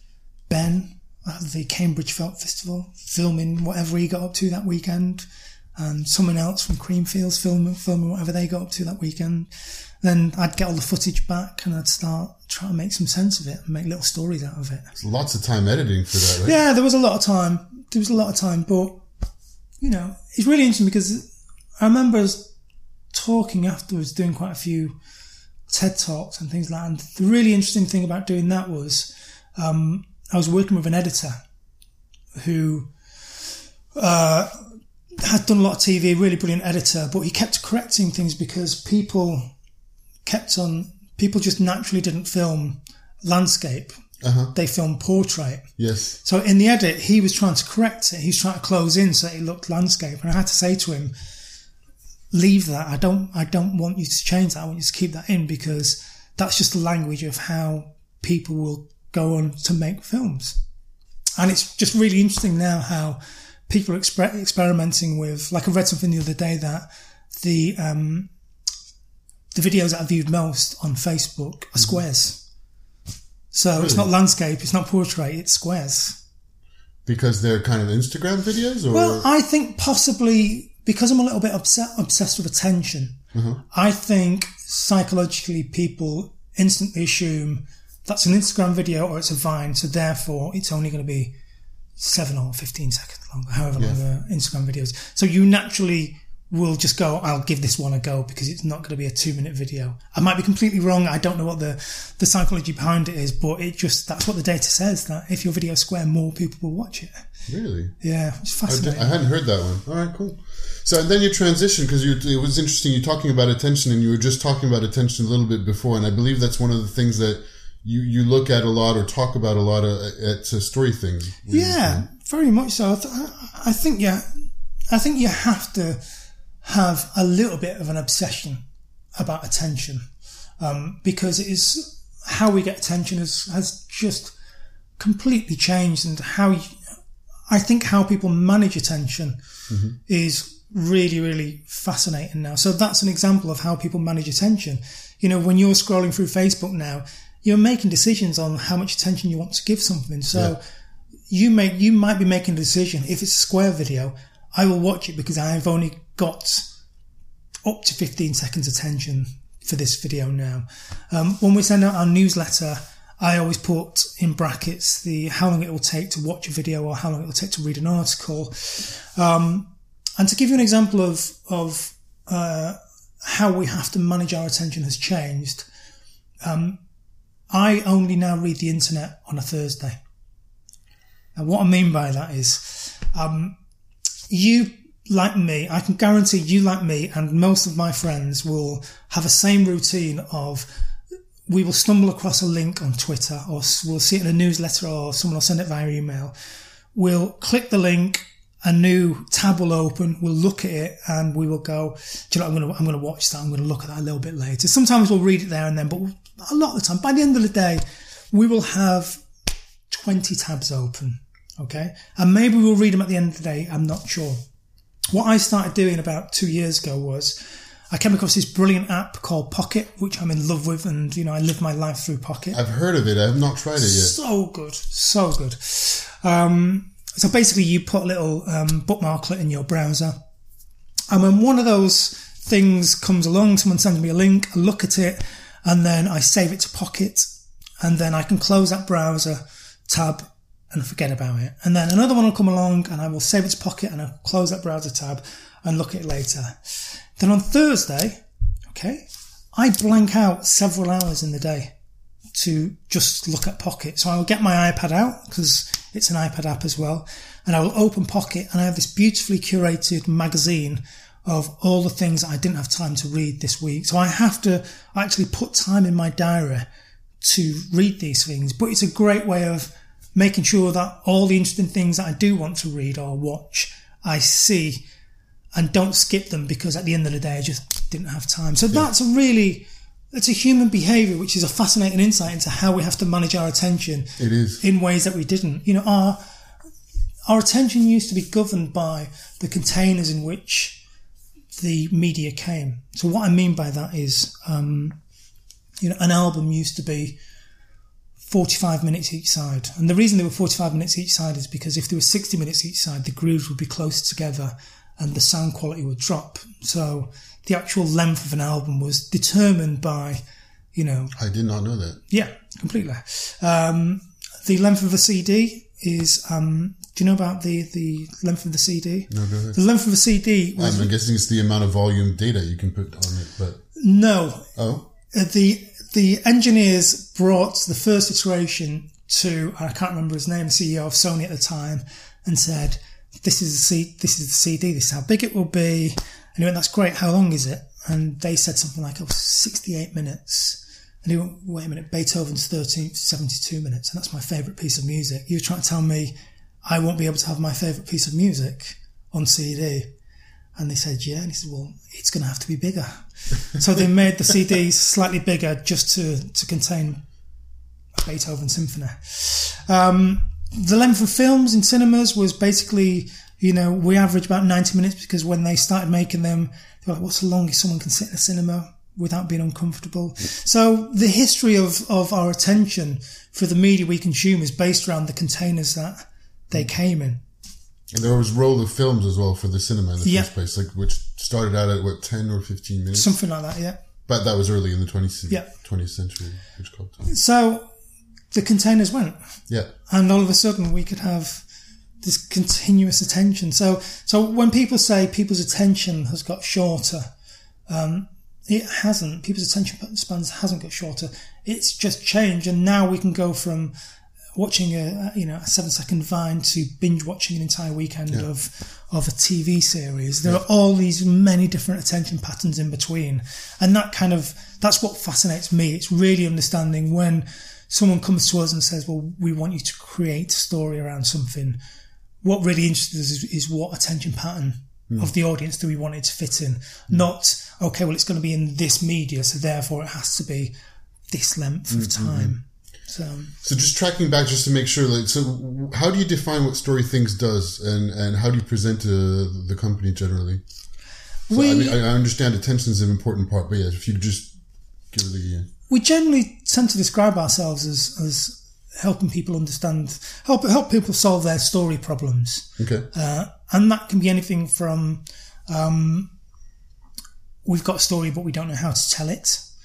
Ben at the Cambridge Film Festival filming whatever he got up to that weekend, and someone else from Creamfields filming, filming whatever they got up to that weekend. Then I'd get all the footage back and I'd start trying to make some sense of it and make little stories out of it. There's lots of time editing for that, right? Yeah, there was a lot of time. There was a lot of time, but, you know, it's really interesting because I remember us talking afterwards, doing quite a few TED Talks and things like that. And the really interesting thing about doing that was um, I was working with an editor who uh, had done a lot of T V, really brilliant editor, but he kept correcting things because people kept on, people just naturally didn't film landscape. Uh-huh. They filmed portrait. Yes. So in the edit, he was trying to correct it. He was trying to close in so it looked landscape. And I had to say to him, leave that. I don't, I don't want you to change that. I want you to keep that in because that's just the language of how people will go on to make films. And it's just really interesting now how people are exper- experimenting with, like I read something the other day that the, um, the videos that I viewed most on Facebook are squares. So really? It's not landscape, it's not portrait, it's squares. Because they're kind of Instagram videos? Or? Well, I think possibly because I'm a little bit obsessed, obsessed with attention. Uh-huh. I think psychologically people instantly assume that's an Instagram video or it's a Vine, so therefore it's only going to be seven or fifteen seconds long, however yeah. long the Instagram video is. So you naturally will just go, I'll give this one a go because it's not going to be a two minute video. I might be completely wrong. I don't know what the, the psychology behind it is, but it just, that's what the data says, that if your video is square, more people will watch it. Really? Yeah, it's fascinating. I, I hadn't heard that one. All right, cool. So and then you transition, because it was interesting, you're talking about attention and you were just talking about attention a little bit before, and I believe that's one of the things that you, you look at a lot or talk about a lot of, at uh, story things. Yeah, very much so. I, th- I think, yeah, I think you have to have a little bit of an obsession about attention, um, because it is how we get attention has, has just completely changed, and how you, I think how people manage attention mm-hmm. is really, really fascinating now. So that's an example of how people manage attention. You know, when you're scrolling through Facebook now, you're making decisions on how much attention you want to give something. So yeah. you make, you might be making a decision. If it's a square video, I will watch it because I've only got up to fifteen seconds attention for this video now. Um, when we send out our newsletter, I always put in brackets the how long it will take to watch a video or how long it will take to read an article. Um, and to give you an example of, of uh, how we have to manage our attention has changed, um, I only now read the internet on a Thursday. And what I mean by that is, um, you, like me, I can guarantee you, like me, and most of my friends will have the same routine of, we will stumble across a link on Twitter, or we'll see it in a newsletter, or someone will send it via email. We'll click the link, a new tab will open, we'll look at it, and we will go, do you know, I'm going to, I'm going to watch that, I'm going to look at that a little bit later. Sometimes we'll read it there and then, but a lot of the time, by the end of the day, we will have twenty tabs open, okay? And maybe we'll read them at the end of the day, I'm not sure. What I started doing about two years ago was, I came across this brilliant app called Pocket, which I'm in love with, and, you know, I live my life through Pocket. I've heard of it, I have not tried it yet. So good, so good. Um, so basically you put a little um, bookmarklet in your browser, and when one of those things comes along, someone sends me a link, I look at it, and then I save it to Pocket, and then I can close that browser tab and forget about it. And then another one will come along, and I will save it to Pocket, and I'll close that browser tab and look at it later. Then on Thursday, okay, I blank out several hours in the day to just look at Pocket. So I will get my iPad out, because it's an iPad app as well, and I will open Pocket, and I have this beautifully curated magazine of all the things that I didn't have time to read this week. So I have to actually put time in my diary to read these things. But it's a great way of making sure that all the interesting things that I do want to read or watch, I see and don't skip them, because at the end of the day, I just didn't have time. So yeah. That's a really, it's a human behaviour, which is a fascinating insight into how we have to manage our attention. It is. In ways that we didn't. You know, our, our attention used to be governed by the containers in which the media came. So what I mean by that is, um, you know, an album used to be forty-five minutes each side. And the reason they were forty-five minutes each side is because if there were sixty minutes each side, the grooves would be close together and the sound quality would drop. So the actual length of an album was determined by, you know... I did not know that. Yeah, completely. Um, the length of a C D is... Um, do you know about the, the length of the C D? No, go ahead. The length of a C D was... I'm guessing it's the amount of volume data you can put on it, but... No. Oh? Uh, the the engineers brought the first iteration to, I can't remember his name, the C E O of Sony at the time, and said, this is the C, this is the C D, this is how big it will be. And he went, that's great, how long is it? And they said something like, oh, sixty-eight minutes. And he went, wait a minute, Beethoven's thirteen, seventy-two minutes, and that's my favourite piece of music. You're trying to tell me I won't be able to have my favourite piece of music on C D? And they said, yeah. And he said, well, it's going to have to be bigger. So they made the C Ds slightly bigger just to, to contain a Beethoven symphony. Um, the length of films in cinemas was basically, you know, we average about ninety minutes, because when they started making them, they were like, what's the longest someone can sit in a cinema without being uncomfortable? So the history of, of our attention for the media we consume is based around the containers that they came in. And there was roll of films as well for the cinema in the yeah. first place, like which started out at what, ten or fifteen minutes? Something like that, yeah. But that was early in the twentieth, yeah. twentieth century, which called time. So the containers went. Yeah. And all of a sudden we could have this continuous attention. So so when people say people's attention has got shorter, um, it hasn't. People's attention spans hasn't got shorter. It's just changed, and now we can go from watching a you know a seven second Vine to binge watching an entire weekend yeah. of of a T V series. There yeah. are all these many different attention patterns in between, and that kind of that's what fascinates me. It's really understanding when someone comes to us and says, "Well, we want you to create a story around something." What really interests us is, is what attention pattern mm. of the audience do we want it to fit in? Mm. Not okay, well, it's going to be in this media, so therefore it has to be this length of mm-hmm. time. So, so just tracking back just to make sure, like, so how do you define what Story Things does, and, and how do you present to the company generally? So, we, I mean, I understand attention is an important part, but yeah, if you just give it the... Uh, we generally tend to describe ourselves as, as helping people understand, help help people solve their story problems. Okay. Uh, and that can be anything from, um, we've got a story, but we don't know how to tell it.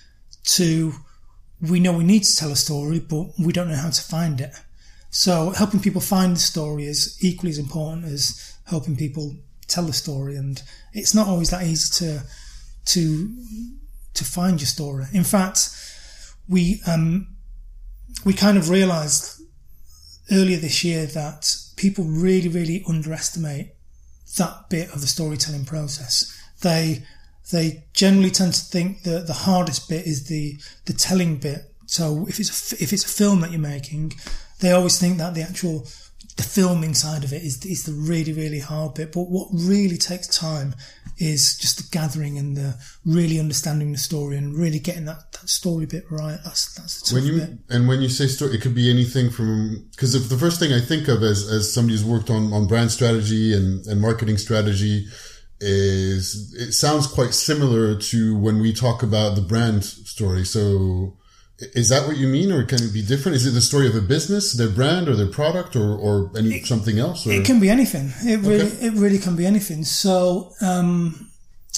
to we know we need to tell a story, but we don't know how to find it. So helping people find the story is equally as important as helping people tell the story. And it's not always that easy to to to find your story. In fact, we um, we kind of realised earlier this year that people really, really underestimate that bit of the storytelling process. They they generally tend to think that the hardest bit is the the telling bit. So if it's a, if it's a film that you're making, they always think that the actual the filming side of it is is the really, really hard bit. But what really takes time is just the gathering and the really understanding the story and really getting that, that story bit right. That's that's the tough when you bit. And when you say story, it could be anything from, because if the first thing I think of as as somebody who's worked on on brand strategy and and marketing strategy is, it sounds quite similar to when we talk about the brand story. So is that what you mean, or can it be different? Is it the story of a business, their brand, or their product, or or any it, something else? Or? It can be anything. It really, okay. it really can be anything. So, um,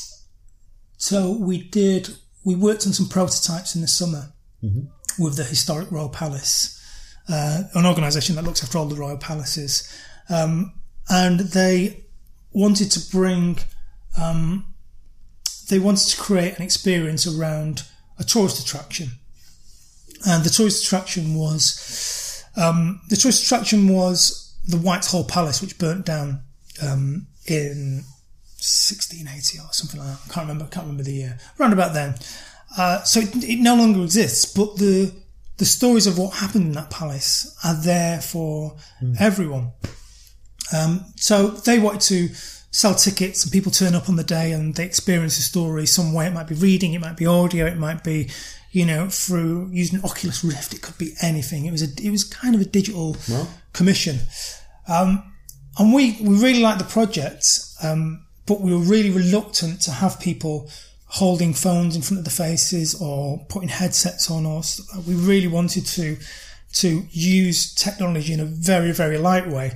so we did. We worked on some prototypes in the summer mm-hmm. with the Historic Royal Palace, uh, an organisation that looks after all the royal palaces, um, and they wanted to bring. Um, they wanted to create an experience around a tourist attraction. And the tourist attraction was, um, the tourist attraction was the Whitehall Palace, which burnt down, um, in sixteen eighty or something like that. I can't remember, I can't remember the year. Around about then. Uh, so it, it no longer exists, but the, the stories of what happened in that palace are there for mm. everyone. Um, so they wanted to sell tickets and people turn up on the day and they experience the story some way. It might be reading, it might be audio, it might be, you know, through using Oculus Rift, it could be anything. It was a, it was kind of a digital well. commission. Um, and we, we really liked the project, um, but we were really reluctant to have people holding phones in front of the faces or putting headsets on us. We really wanted to, to use technology in a very, very light way.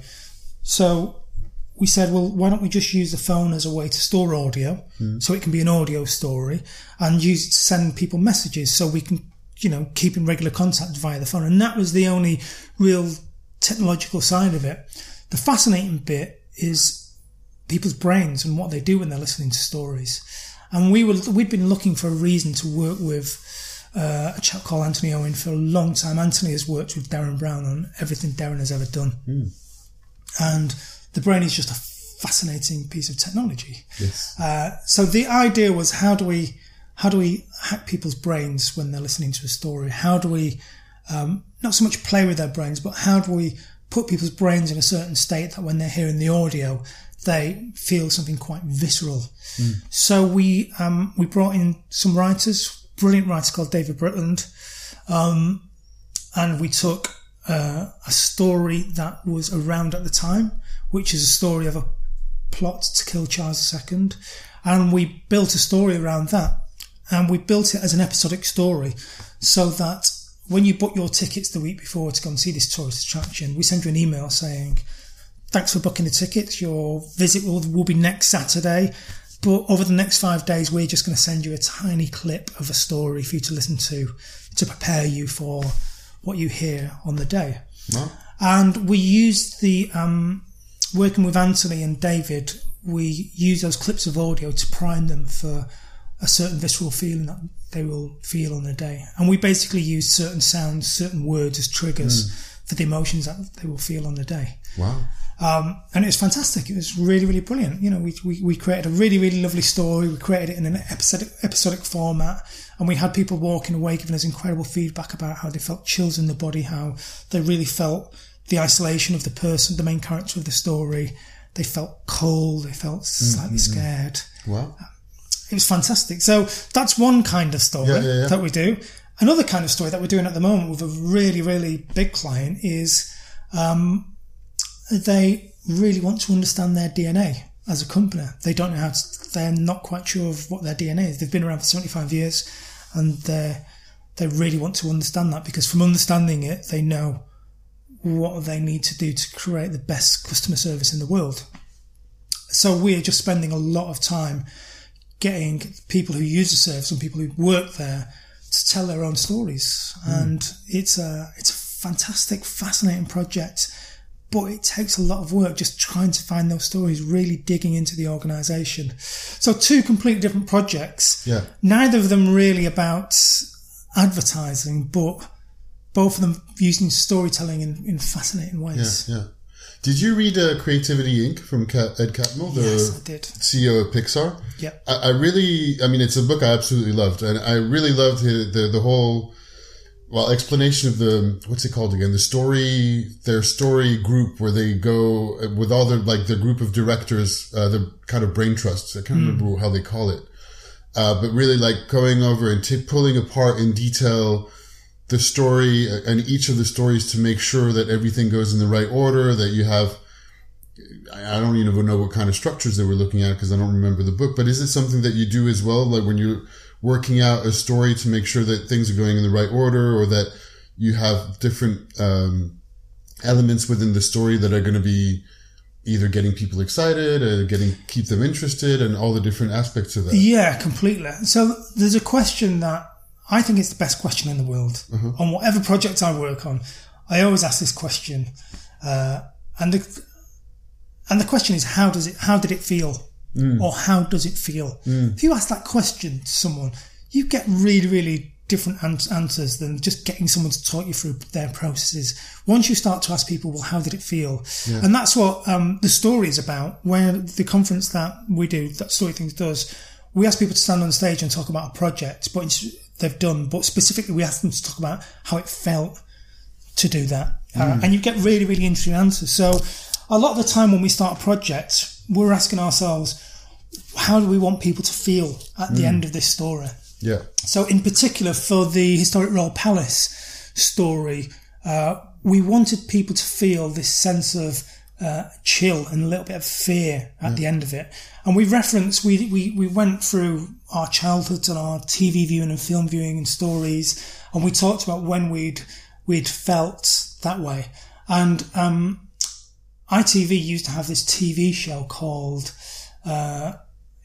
So we said, well, why don't we just use the phone as a way to store audio mm. so it can be an audio story, and use it to send people messages so we can, you know, keep in regular contact via the phone. And that was the only real technological side of it. The fascinating bit is people's brains and what they do when they're listening to stories. And we were, we'd been looking for a reason to work with uh, a chap called Anthony Owen for a long time. Anthony has worked with Darren Brown on everything Darren has ever done. Mm. And the brain is just a fascinating piece of technology. Yes. Uh, so the idea was, how do we, how do we hack people's brains when they're listening to a story? How do we, um, not so much play with their brains, but how do we put people's brains in a certain state that when they're hearing the audio, they feel something quite visceral? Mm. So we, um, we brought in some writers, brilliant writer called David Britland, um, and we took uh, a story that was around at the time, which is a story of a plot to kill Charles the Second. And we built a story around that. And we built it as an episodic story so that when you book your tickets the week before to go and see this tourist attraction, we send you an email saying, thanks for booking the tickets. Your visit will, will be next Saturday. But over the next five days, we're just going to send you a tiny clip of a story for you to listen to, to prepare you for what you hear on the day. Wow. And we used the... Um, Working with Anthony and David, we use those clips of audio to prime them for a certain visceral feeling that they will feel on the day. And we basically use certain sounds, certain words as triggers mm. for the emotions that they will feel on the day. Wow. Um, and it was fantastic. It was really, really brilliant. You know, we, we, we created a really, really lovely story. We created it in an episodic, episodic format. And we had people walking away giving us incredible feedback about how they felt chills in the body, how they really felt the isolation of the person, the main character of the story. They felt cold. They felt slightly mm-hmm. scared. Wow. It was fantastic. So that's one kind of story yeah, yeah, yeah. that we do. Another kind of story that we're doing at the moment with a really, really big client is um, they really want to understand their D N A as a company. They don't know how to, they're not quite sure of what their D N A is. They've been around for seventy-five years and they they really want to understand that, because from understanding it, they know what they need to do to create the best customer service in the world. So we're just spending a lot of time getting people who use the service and people who work there to tell their own stories. Mm. And it's a, it's a fantastic, fascinating project, but it takes a lot of work just trying to find those stories, really digging into the organisation. So two completely different projects. Yeah. Neither of them really about advertising, but both of them using storytelling in, in fascinating ways. Yeah, yeah. Did you read uh, Creativity Incorporated from Cat, Ed Catmull, the yes, I did. C E O of Pixar? Yeah. I, I really, I mean, it's a book I absolutely loved. And I really loved the, the, the whole, well, explanation of the, what's it called again? The story, their story group where they go with all their, like, their group of directors, uh, the kind of brain trusts. I can't mm. remember how they call it. Uh, but really like going over and t- pulling apart in detail the story and each of the stories to make sure that everything goes in the right order, that you have, I don't even know what kind of structures they were looking at because I don't remember the book, but is it something that you do as well? Like when you're working out a story to make sure that things are going in the right order, or that you have different, um, elements within the story that are going to be either getting people excited or getting, keep them interested, and all the different aspects of that? Yeah, completely. So there's a question that I think it's the best question in the world. Uh-huh. On whatever project I work on, I always ask this question. Uh, and the, and the question is, how does it, how did it feel? Mm. Or how does it feel? Mm. If you ask that question to someone, you get really, really different answers than just getting someone to talk you through their processes. Once you start to ask people, well, how did it feel? Yeah. And that's what, um, the story is about. Where the conference that we do, that Story Things does, we ask people to stand on stage and talk about a project, but it's, they've done, but specifically we ask them to talk about how it felt to do that. Mm. Uh, and you get really, really interesting answers. So a lot of the time when we start a project, we're asking ourselves, how do we want people to feel at the mm. end of this story? Yeah. So in particular for the Historic Royal Palace story, uh, we wanted people to feel this sense of uh, chill and a little bit of fear at yeah. the end of it. And we referenced, we, we, we went through our childhoods and our T V viewing and film viewing and stories, and we talked about when we'd, we'd felt that way. And, um, I T V used to have this T V show called, uh,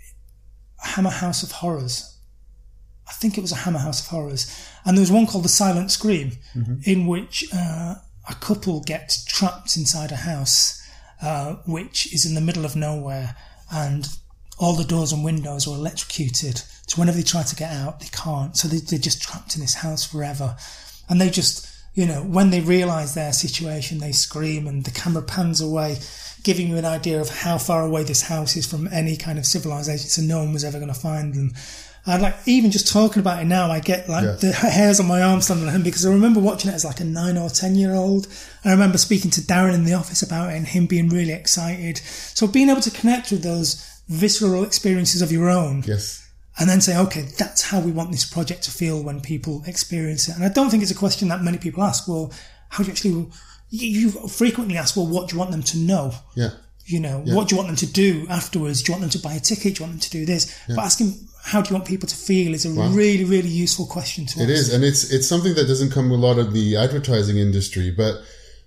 Hammer House of Horrors. I think it was a Hammer House of Horrors. And there was one called The Silent Scream, mm-hmm. in which, uh, a couple gets trapped inside a house, uh, which is in the middle of nowhere, and all the doors and windows are electrocuted. So whenever they try to get out, they can't. So they, they're just trapped in this house forever. And they just, you know, when they realise their situation, they scream, and the camera pans away, giving you an idea of how far away this house is from any kind of civilization, so no one was ever going to find them. And like, even just talking about it now, I get like yeah. the hairs on my arm standing on him, because I remember watching it as like a nine or ten year old. I remember speaking to Darren in the office about it and him being really excited. So being able to connect with those visceral experiences of your own. Yes. And then say, okay, that's how we want this project to feel when people experience it. And I don't think it's a question that many people ask. Well, how do you actually, you frequently ask, well, what do you want them to know? Yeah. You know, yeah. what do you want them to do afterwards? Do you want them to buy a ticket? Do you want them to do this? Yeah. But asking, how do you want people to feel is a wow. really, really useful question to ask. It is. And it's, it's something that doesn't come with a lot of the advertising industry, but,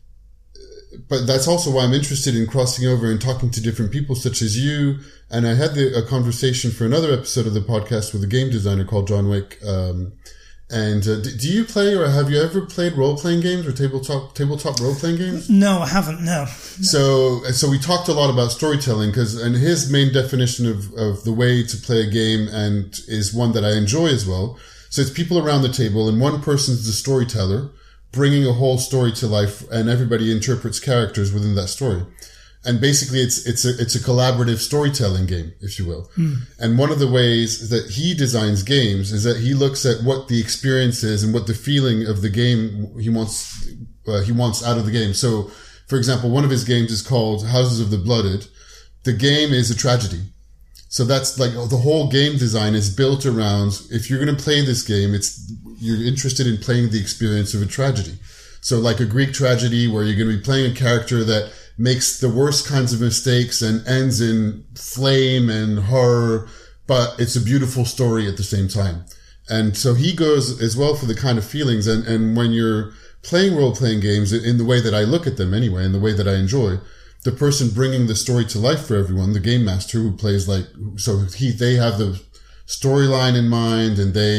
but that's also why I'm interested in crossing over and talking to different people such as you. And I had the, a conversation for another episode of the podcast with a game designer called John Wick. Um, and uh, do, do you play, or have you ever played role-playing games or tabletop tabletop role-playing games? No, I haven't. No. no. So, so we talked a lot about storytelling, because, and his main definition of, of the way to play a game, and is one that I enjoy as well. So it's people around the table, and one person's the storyteller, bringing a whole story to life, and everybody interprets characters within that story. And basically it's, it's a, it's a collaborative storytelling game, if you will. Mm. And one of the ways that he designs games is that he looks at what the experience is and what the feeling of the game he wants, uh, he wants out of the game. So, for example, one of his games is called Houses of the Blooded. The game is a tragedy. So that's like the whole game design is built around, if you're going to play this game, it's, you're interested in playing the experience of a tragedy. So like a Greek tragedy where you're going to be playing a character that makes the worst kinds of mistakes and ends in flame and horror, but it's a beautiful story at the same time. And so he goes as well for the kind of feelings. And, and when you're playing role-playing games in the way that I look at them anyway, in the way that I enjoy, the person bringing the story to life for everyone, the game master who plays like, so he, they have the storyline in mind and they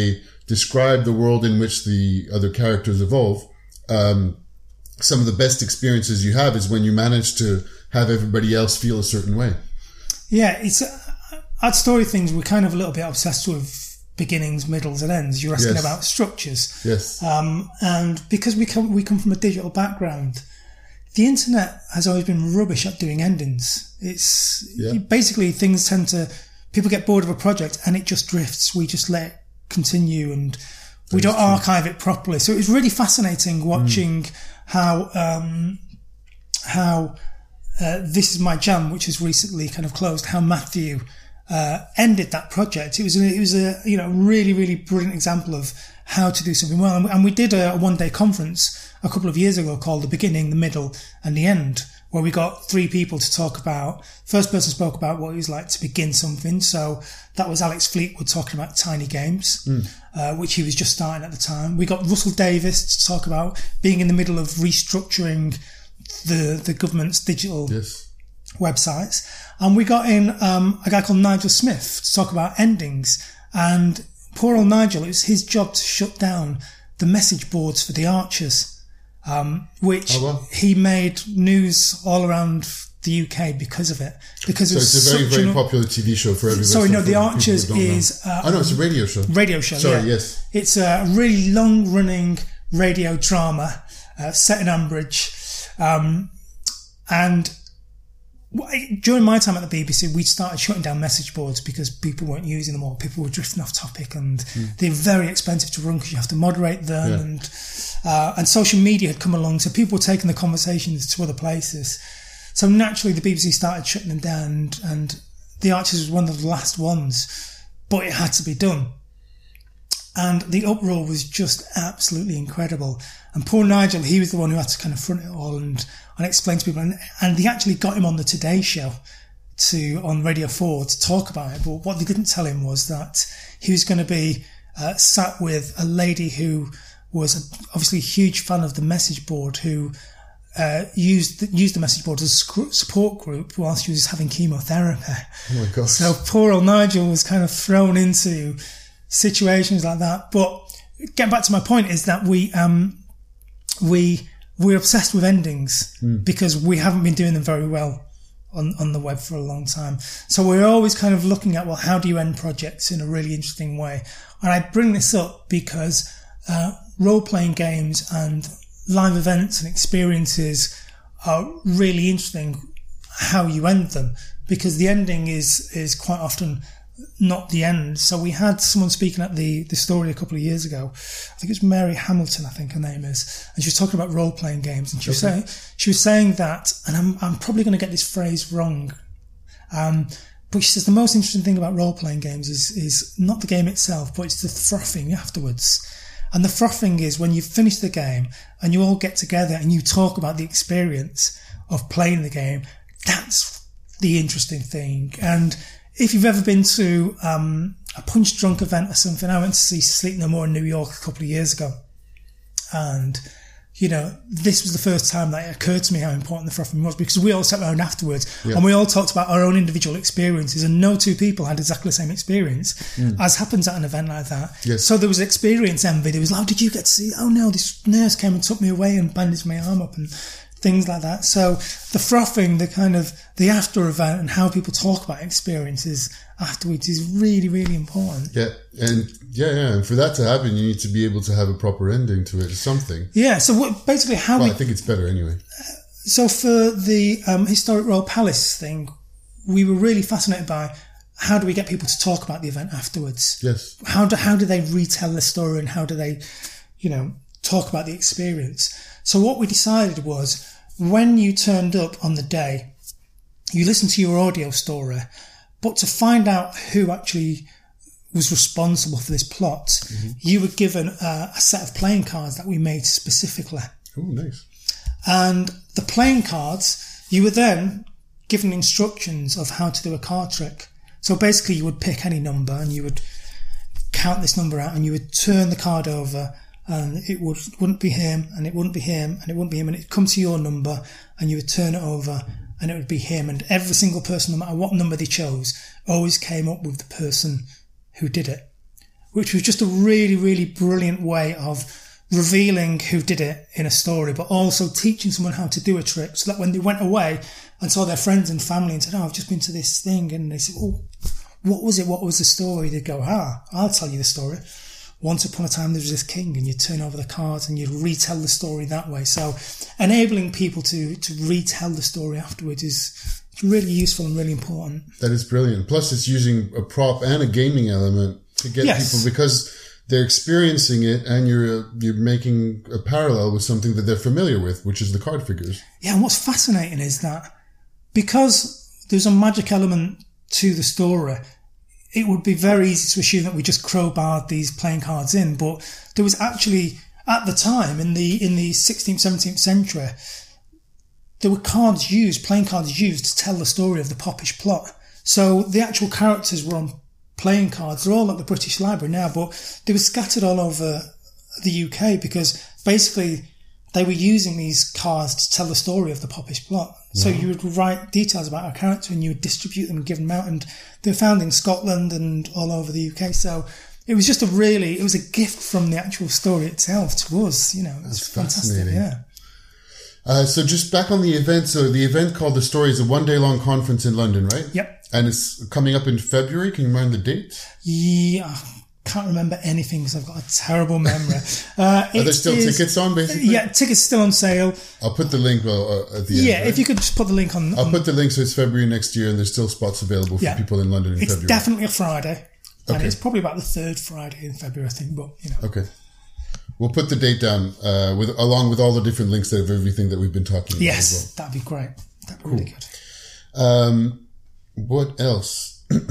describe the world in which the other characters evolve, um, some of the best experiences you have is when you manage to have everybody else feel a certain way. Yeah, it's uh, at Story Things, we're kind of a little bit obsessed with beginnings, middles, and ends. You're asking yes. about structures. Yes. Um, and because we come, we come from a digital background, the internet has always been rubbish at doing endings. It's yeah. basically things tend to, people get bored of a project and it just drifts. We just let it continue and we That's don't true. archive it properly. So it was really fascinating watching mm. how, um, how, uh, This Is My Jam, which has recently kind of closed, how Matthew, uh, ended that project. It was, a, it was a, you know, really, really brilliant example of how to do something well. And, and we did a, a one day conference a couple of years ago called The Beginning, the Middle and the End, where we got three people to talk about, first person spoke about what it was like to begin something. So that was Alex Fleetwood talking about tiny games, mm. uh, which he was just starting at the time. We got Russell Davis to talk about being in the middle of restructuring the, the government's digital yes. websites. And we got in, um, a guy called Nigel Smith to talk about endings. And poor old Nigel, it was his job to shut down the message boards for the Archers. Um, which oh, well. he made news all around the U K because of it. Because so it's a very, very an, popular T V show for everybody. Sorry, no, The Archers is... Uh, oh, no, it's a radio show. Radio show, Sorry, yeah. yes. It's a really long-running radio drama uh, set in Ambridge. Um, and during my time at the B B C, we started shutting down message boards because people weren't using them or people were drifting off topic and mm. they're very expensive to run because you have to moderate them yeah. and uh, and social media had come along, so people were taking the conversations to other places. So naturally the B B C started shutting them down and, and The Archers was one of the last ones, but it had to be done. And the uproar was just absolutely incredible. And poor Nigel, he was the one who had to kind of front it all and, and explain to people. And, and they actually got him on the Today Show to on Radio four to talk about it. But what they didn't tell him was that he was going to be uh, sat with a lady who was a, obviously a huge fan of the message board, who uh, used used the message board as a support group while she was having chemotherapy. Oh my gosh! So poor old Nigel was kind of thrown into situations like that. But getting back to my point is that we um we we're obsessed with endings mm. because we haven't been doing them very well on on the web for a long time. So we're always kind of looking at, well, how do you end projects in a really interesting way? And I bring this up because uh role-playing games and live events and experiences are really interesting how you end them, because the ending is is quite often not the end. So we had someone speaking at the, the story a couple of years ago. I think it's Mary Hamilton, I think her name is. And she was talking about role-playing games. And she was, okay. saying, she was saying that, and I'm, I'm probably going to get this phrase wrong, um, but she says the most interesting thing about role-playing games is, is not the game itself, but it's the frothing afterwards. And the frothing is when you've finished the game and you all get together and you talk about the experience of playing the game. That's the interesting thing. And if you've ever been to um, a Punch Drunk event or something, I went to see Sleep No More in New York a couple of years ago. And, you know, this was the first time that it occurred to me how important the frothing was, because we all sat around afterwards yeah. and we all talked about our own individual experiences, and no two people had exactly the same experience, mm. as happens at an event like that. Yes. So there was experience envy. There was like, oh, did you get to see? Oh no, this nurse came and took me away and bandaged my arm up and things like that. So the frothing, the kind of the after event and how people talk about experiences afterwards is really, really important. Yeah. And yeah, yeah. And for that to happen, you need to be able to have a proper ending to it or something. Yeah. So what, basically how well, we, I think it's better anyway. So for the um, Historic Royal Palace thing, we were really fascinated by how do we get people to talk about the event afterwards? Yes. How do, how do they retell the story and how do they, you know, talk about the experience? So what we decided was, when you turned up on the day, you listened to your audio story, but to find out who actually was responsible for this plot, mm-hmm. you were given a, a set of playing cards that we made specifically. Oh, nice. And the playing cards, you were then given instructions of how to do a card trick. So basically you would pick any number and you would count this number out and you would turn the card over, and it would, wouldn't be him, and it wouldn't be him, and it wouldn't be him, and it'd come to your number, and you would turn it over, and it would be him. And every single person, no matter what number they chose, always came up with the person who did it. which was just a really, really brilliant way of revealing who did it in a story, but also teaching someone how to do a trick so that when they went away and saw their friends and family and said, oh, I've just been to this thing, and they said, oh, what was it? What was the story? They'd go, ah, I'll tell you the story. Once upon a time, there was this king, and you'd turn over the cards and you'd retell the story that way. So enabling people to, to retell the story afterwards is really useful and really important. That is brilliant. Plus, it's using a prop and a gaming element to get yes. people, because they're experiencing it, and you're you're making a parallel with something that they're familiar with, which is the card figures. Yeah, and what's fascinating is that because there's a magic element to the story, it would be very easy to assume that we just crowbarred these playing cards in, but there was actually, at the time, in the in the sixteenth, seventeenth century, there were cards used, playing cards used to tell the story of the Popish plot. So the actual characters were on playing cards. They're all at the British Library now, but they were scattered all over the U K because basically they were using these cards to tell the story of the Popish plot. So wow. you would write details about our character and you would distribute them and give them out, and they were found in Scotland and all over the U K. So it was just a really, it was a gift from the actual story itself to us, you know. It was That's fantastic, fascinating. yeah. Uh, so just back on the event, so the event called The Story is a one-day-long conference in London, right? Yep. And it's coming up in February. Can you remind the date? Yeah, can't remember anything because I've got a terrible memory. Uh, Are there still is, tickets on, basically? Yeah, tickets still on sale. I'll put the link uh, at the yeah, end. Yeah, right? if you could just put the link on. I'll on, put the link so it's February next year, and there's still spots available for yeah. people in London in it's February. It's definitely a Friday. Okay. And it's probably about the third Friday in February, I think, but, you know. Okay. We'll put the date down uh, with along with all the different links of everything that we've been talking about. Yes, as well. That'd be great. That'd be cool. really good. Um, what else?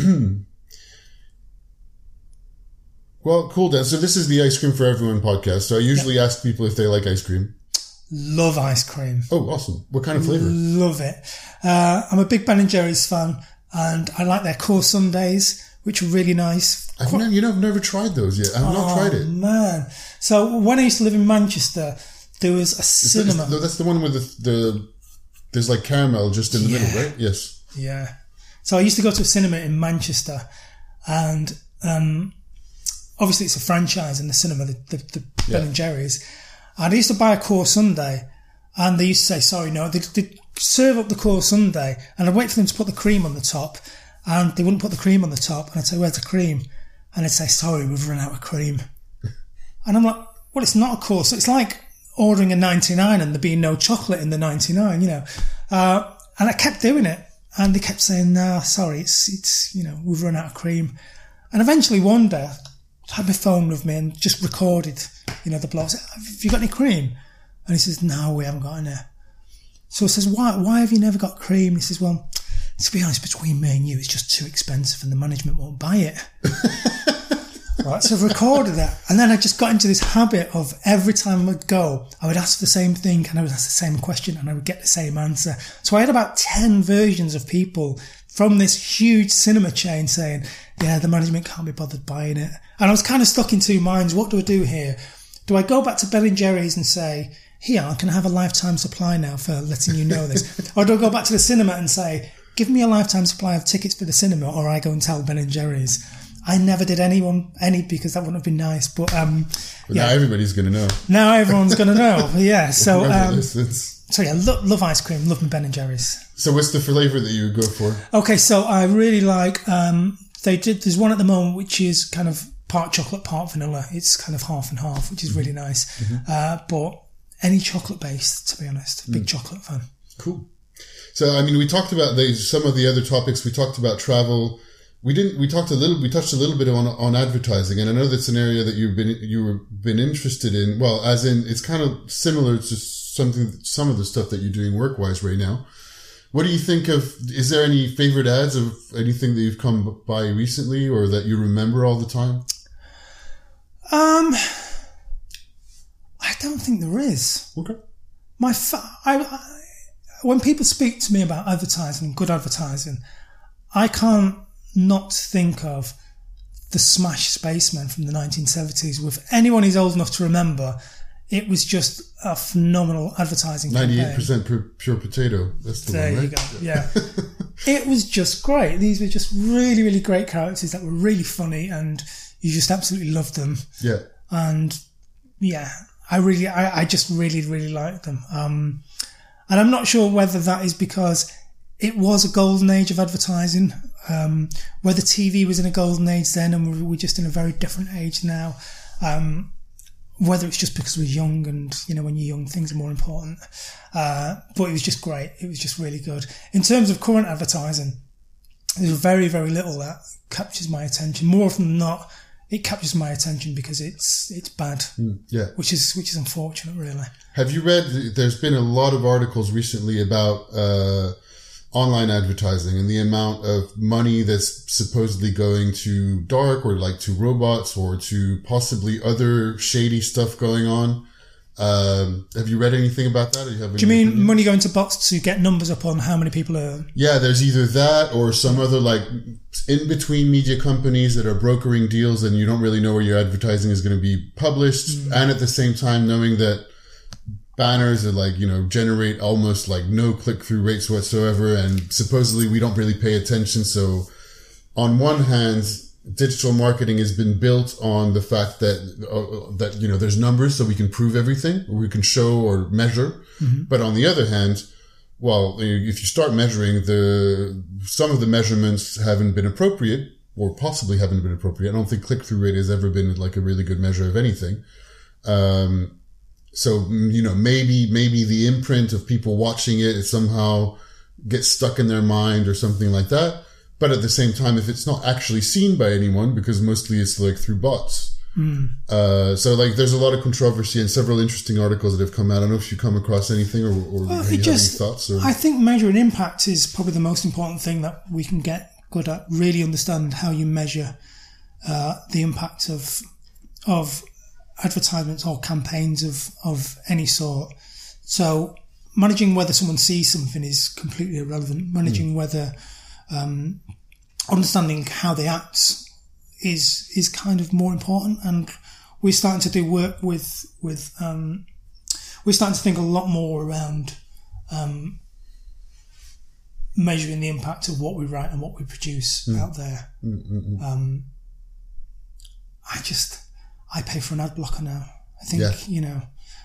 Well, cool, Dan. So this is the Ice Cream for Everyone podcast. So I usually yep. ask people if they like ice cream. Love ice cream. Oh, awesome. What kind of flavor? Love it. Uh, I'm a big Ben and Jerry's fan, and I like their core sundaes, which are really nice. I've never, you know, I've never tried those yet. I've oh, not tried it. Man. So when I used to live in Manchester, there was a cinema. That, that's the one with the, the there's like caramel just in the yeah. middle, right? Yes. Yeah. So I used to go to a cinema in Manchester, and um, obviously it's a franchise in the cinema, the, the, the yeah. Ben and Jerry's. And I used to buy a core sundae, and they used to say, sorry, no, they'd, they'd serve up the core sundae, and I'd wait for them to put the cream on the top, and they wouldn't put the cream on the top, and I'd say, where's the cream? And they'd say, sorry, we've run out of cream. And I'm like, well, it's not a core. So it's like ordering a ninety-nine and there being no chocolate in the ninety-nine, you know. Uh, and I kept doing it. And they kept saying, no, sorry, it's, it's, you know, we've run out of cream. And eventually one day, I had my phone with me and just recorded, you know, the bloke. I said, have you got any cream? And he says, no, we haven't got any. So I says, why, why have you never got cream? He says, well, to be honest, between me and you, it's just too expensive and the management won't buy it. Right, so I've recorded that. And then I just got into this habit of every time I'd go, I would ask the same thing and I would ask the same question and I would get the same answer. So I had about ten versions of people from this huge cinema chain saying, yeah, the management can't be bothered buying it. And I was kind of stuck in two minds. What do I do here? Do I go back to Ben and Jerry's and say, here, can I have a lifetime supply now for letting you know this? Or do I go back to the cinema and say, give me a lifetime supply of tickets for the cinema, or I go and tell Ben and Jerry's? I never did anyone any because that wouldn't have been nice, but um, but yeah. now everybody's going to know. Now everyone's going to know. Yeah. So um, this, so yeah, lo- love ice cream, love my Ben and Jerry's. So what's the flavour that you would go for? Okay, so I really like. Um, they did. There's one at the moment which is kind of part chocolate, part vanilla. It's kind of half and half, which is really nice. Mm-hmm. Uh, but any chocolate based, to be honest, big mm. chocolate fan. Cool. So I mean, we talked about the, some of the other topics. We talked about travel. We didn't. We talked a little. We touched a little bit on on advertising, and I know that's an area that you've been you were been interested in. Well, as in, it's kind of similar to something. Some of the stuff that you're doing work wise right now. What do you think of? Is there any favorite ads of anything that you've come by recently, or that you remember all the time? Um, I don't think there is. Okay. My fa- I, I when people speak to me about advertising, good advertising, I can't not think of the Smash Spaceman from the nineteen seventies. With anyone who's old enough to remember, it was just a phenomenal advertising campaign. ninety-eight percent pure potato. That's the there one, right? There you go, yeah. It was just great. These were just really, really great characters that were really funny, and you just absolutely love them. Yeah. And yeah, I really, I, I just really, really like them. Um, and I'm not sure whether that is because it was a golden age of advertising, um, whether T V was in a golden age then and we're just in a very different age now. Um, whether it's just because we're young and, you know, when you're young, things are more important. Uh, but it was just great. It was just really good. In terms of current advertising, there's very, very little that captures my attention. More often than not, it captures my attention because it's it's bad. Mm, yeah. Which is which is unfortunate, really. Have you read, there's been a lot of articles recently about uh online advertising and the amount of money that's supposedly going to dark or like to robots or to possibly other shady stuff going on. Um, have you read anything about that? Or you have Do you mean opinion? money going to bots to get numbers up on how many people are... Yeah, there's either that or some other like in-between media companies that are brokering deals and you don't really know where your advertising is going to be published. Mm. And at the same time knowing that banners that like, you know, generate almost like no click-through rates whatsoever. And supposedly we don't really pay attention. So on one hand, digital marketing has been built on the fact that, uh, that, you know, there's numbers so we can prove everything or we can show or measure. Mm-hmm. But on the other hand, well, if you start measuring the, some of the measurements haven't been appropriate or possibly haven't been appropriate. I don't think click-through rate has ever been like a really good measure of anything. Um, So, you know, maybe, maybe the imprint of people watching it, it somehow gets stuck in their mind or something like that. But at the same time, if it's not actually seen by anyone, because mostly it's like through bots. Mm. Uh, so like there's a lot of controversy and several interesting articles that have come out. I don't know if you come across anything or, or well, you just, have any thoughts? Or? I think measuring impact is probably the most important thing that we can get good at. Really understand how you measure, uh, the impact of, of, advertisements or campaigns of, of any sort. So managing whether someone sees something is completely irrelevant. Managing mm. whether, um, understanding how they act is, is kind of more important. And we're starting to do work with, with, um, we're starting to think a lot more around, um, measuring the impact of what we write and what we produce mm. out there. Mm-mm-mm. Um, I just, I pay for an ad blocker now. I think, yeah. you know,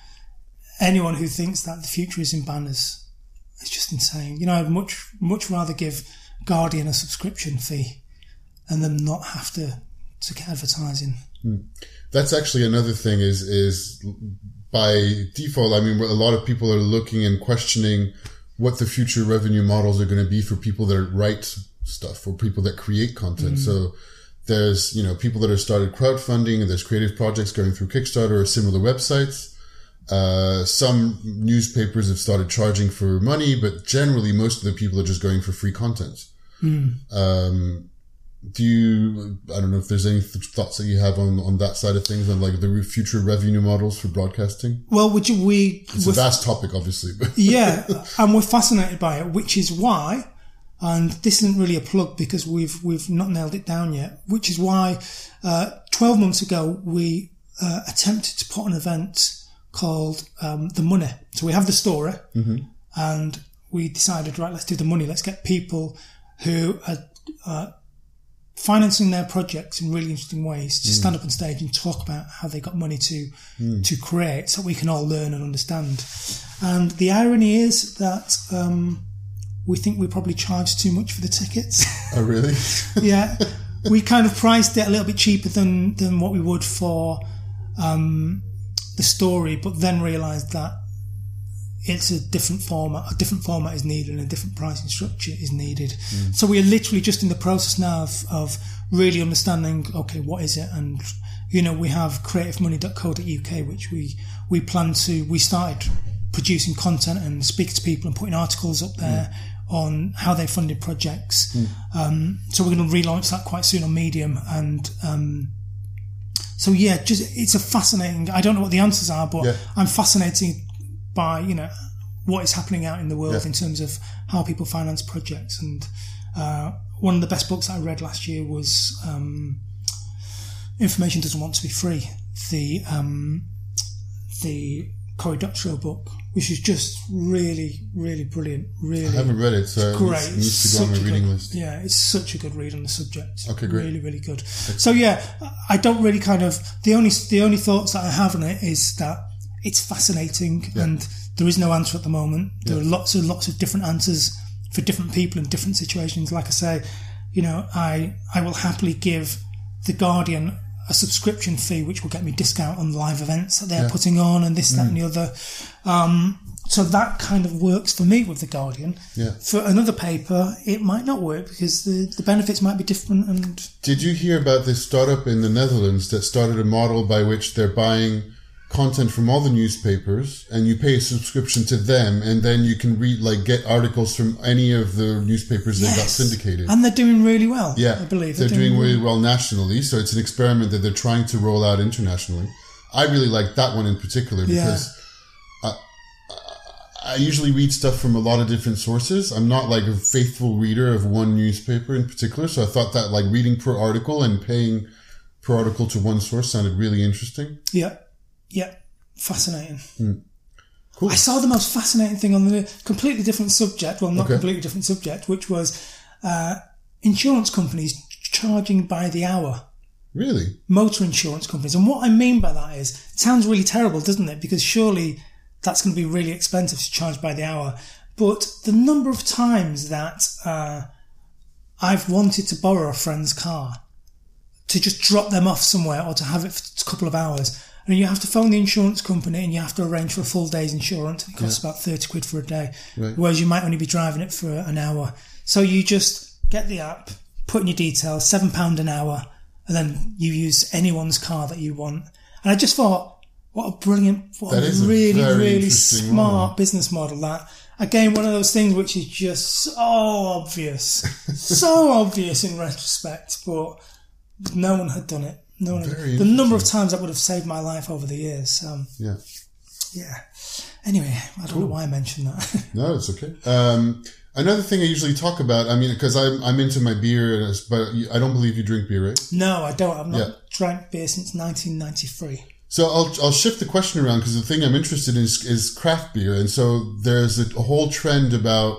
anyone who thinks that the future is in banners, it's just insane. You know, I'd much, much rather give Guardian a subscription fee and them not have to, to get advertising. Hmm. That's actually another thing is, is by default, I mean, a lot of people are looking and questioning what the future revenue models are going to be for people that write stuff or people that create content. Mm. So, there's, you know, people that have started crowdfunding and there's creative projects going through Kickstarter or similar websites. Uh, some newspapers have started charging for money, but generally most of the people are just going for free content. Mm. Um, do you, I don't know if there's any th- thoughts that you have on, on that side of things, on like the future revenue models for broadcasting? Well, would you, we, it's a vast topic, obviously. But yeah. And we're fascinated by it, which is why, and this isn't really a plug because we've, we've not nailed it down yet, which is why, uh, twelve months ago, we, uh, attempted to put an event called, um, The Money. So we have the story mm-hmm. and we decided, right, let's do the money. Let's get people who are, uh, financing their projects in really interesting ways to mm. stand up on stage and talk about how they got money to mm. to create so we can all learn and understand. And the irony is that um, we think we probably charged too much for the tickets. Oh, really? Yeah. We kind of priced it a little bit cheaper than, than what we would for um, the story, but then realised that it's a different format. A different format is needed and a different pricing structure is needed. Mm. So we are literally just in the process now of, of really understanding, okay, what is it? And, you know, we have creative money dot co dot U K, which we, we plan to, we started producing content and speaking to people and putting articles up there mm. on how they funded projects. Mm. Um, so we're going to relaunch that quite soon on Medium. And, um, so yeah, just, it's a fascinating, I don't know what the answers are, but yeah. I'm fascinated by, you know, what is happening out in the world yeah. in terms of how people finance projects. And uh, one of the best books I read last year was um, Information Doesn't Want to Be Free, the um, the Cory Doctorow book, which is just really, really brilliant. Really, I haven't read it, so it's great. it needs to go on my reading good, list. Yeah, it's such a good read on the subject. Okay, great. Really, really good. So yeah, I don't really kind of the only the only thoughts that I have on it is that it's fascinating, yeah. and there is no answer at the moment. There yeah. are lots and lots of different answers for different people in different situations. Like I say, you know, I I will happily give The Guardian a subscription fee, which will get me discount on live events that they're yeah. putting on and this, that mm. and the other. Um, so that kind of works for me with The Guardian. Yeah. For another paper, it might not work because the, the benefits might be different. And did you hear about this startup in the Netherlands that started a model by which they're buying content from all the newspapers and you pay a subscription to them, and then you can read, like, get articles from any of the newspapers that yes. got syndicated. And they're doing really well, yeah, I believe. They're, they're doing, doing really well nationally, so it's an experiment that they're trying to roll out internationally. I really like that one in particular because yeah. I, I usually read stuff from a lot of different sources. I'm not like a faithful reader of one newspaper in particular, so I thought that like reading per article and paying per article to one source sounded really interesting. Yeah. Yeah, fascinating. Mm. Cool. I saw the most fascinating thing on the completely different subject, well, not okay. completely different subject, which was uh, insurance companies charging by the hour. Really? Motor insurance companies. And what I mean by that is, it sounds really terrible, doesn't it? Because surely that's going to be really expensive to charge by the hour. But the number of times that uh, I've wanted to borrow a friend's car to just drop them off somewhere or to have it for a couple of hours, and you have to phone the insurance company and you have to arrange for a full day's insurance. It costs yeah. about thirty quid for a day, right. whereas you might only be driving it for an hour. So you just get the app, put in your details, seven pounds an hour, and then you use anyone's car that you want. And I just thought, what a brilliant, what that a is really, a really smart model. business model. That, again, one of those things which is just so obvious, so obvious in retrospect, but no one had done it. No, no, the number of times that would have saved my life over the years. Um, yeah. Yeah. Anyway, I don't cool. know why I mentioned that. No, it's okay. Um, another thing I usually talk about, I mean, because I'm, I'm into my beer, but I don't believe you drink beer, right? No, I don't. I've not yeah. drank beer since nineteen ninety-three. So I'll, I'll shift the question around because the thing I'm interested in is, is craft beer. And so there's a, a whole trend about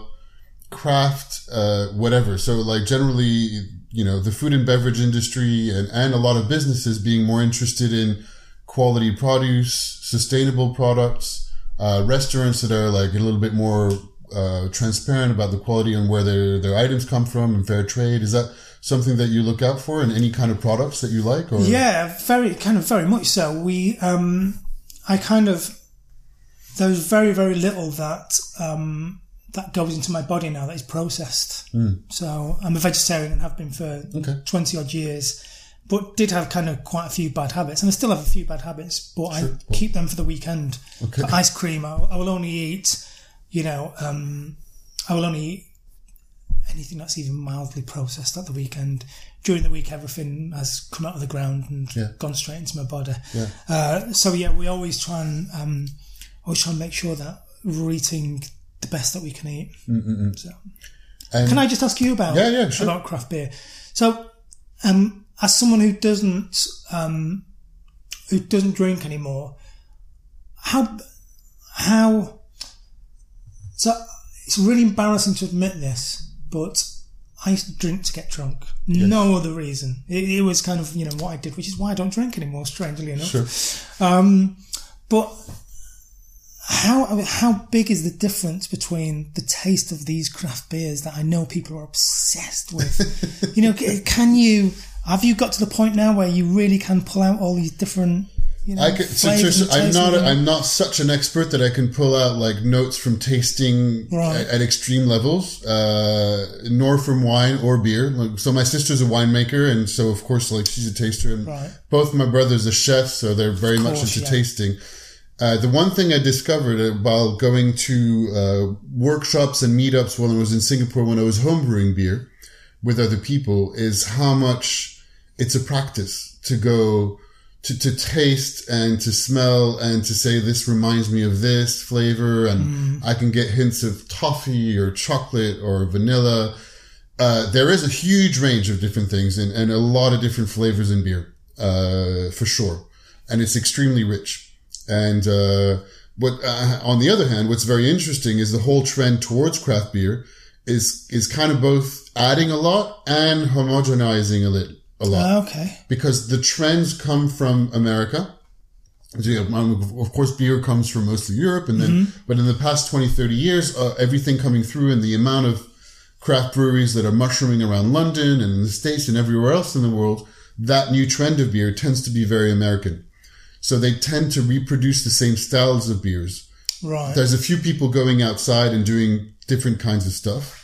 craft, uh, whatever. So like generally, you know, the food and beverage industry and, and a lot of businesses being more interested in quality produce, sustainable products, uh, restaurants that are like a little bit more, uh, transparent about the quality and where their, their items come from and fair trade. Is that something that you look out for in any kind of products that you like? Or? Yeah, very, kind of very much so. We, um, I kind of, there's very, very little that, um, that goes into my body now that is processed. Mm. So I'm a vegetarian and have been for okay. twenty odd years, but did have kind of quite a few bad habits, and I still have a few bad habits, but sure. I keep them for the weekend. Okay. For ice cream, I, I will only eat, you know, um, I will only eat anything that's even mildly processed at the weekend. During the week, everything has come out of the ground and yeah. gone straight into my body. Yeah. Uh, so yeah, we always try and um, always try and make sure that we're eating the best that we can eat. Mm-mm-mm. So, um, can I just ask you about yeah, yeah, sure. about craft beer? So, um, as someone who doesn't um, who doesn't drink anymore, how how so it's really embarrassing to admit this, but I used to drink to get drunk. Yes. No other reason. It, it was kind of, you know, what I did, which is why I don't drink anymore, strangely enough. Sure. Um, but how I mean, how big is the difference between the taste of these craft beers that I know people are obsessed with? You know, can you, have you got to the point now where you really can pull out all these different, you know, I could, so, so, I'm not a, I'm not such an expert that I can pull out like notes from tasting right. at, at extreme levels, uh, nor from wine or beer. Like, so my sister's a winemaker, and so of course, like she's a taster, and right. both my brothers are chefs, so they're very course, much into yeah. tasting. Uh, the one thing I discovered while going to uh, workshops and meetups when I was in Singapore when I was homebrewing beer with other people is how much it's a practice to go to, to taste and to smell and to say, this reminds me of this flavor, and mm. I can get hints of toffee or chocolate or vanilla. Uh, there is a huge range of different things and, and a lot of different flavors in beer, uh, for sure. And it's extremely rich. And, uh, what, uh, on the other hand, what's very interesting is the whole trend towards craft beer is, is kind of both adding a lot and homogenizing a little, a lot. Okay. Because the trends come from America. Of course, beer comes from mostly Europe, and then, mm-hmm. but in the past twenty, thirty years, uh, everything coming through and the amount of craft breweries that are mushrooming around London and in the States and everywhere else in the world, that new trend of beer tends to be very American. So they tend to reproduce the same styles of beers. Right. There's a few people going outside and doing different kinds of stuff.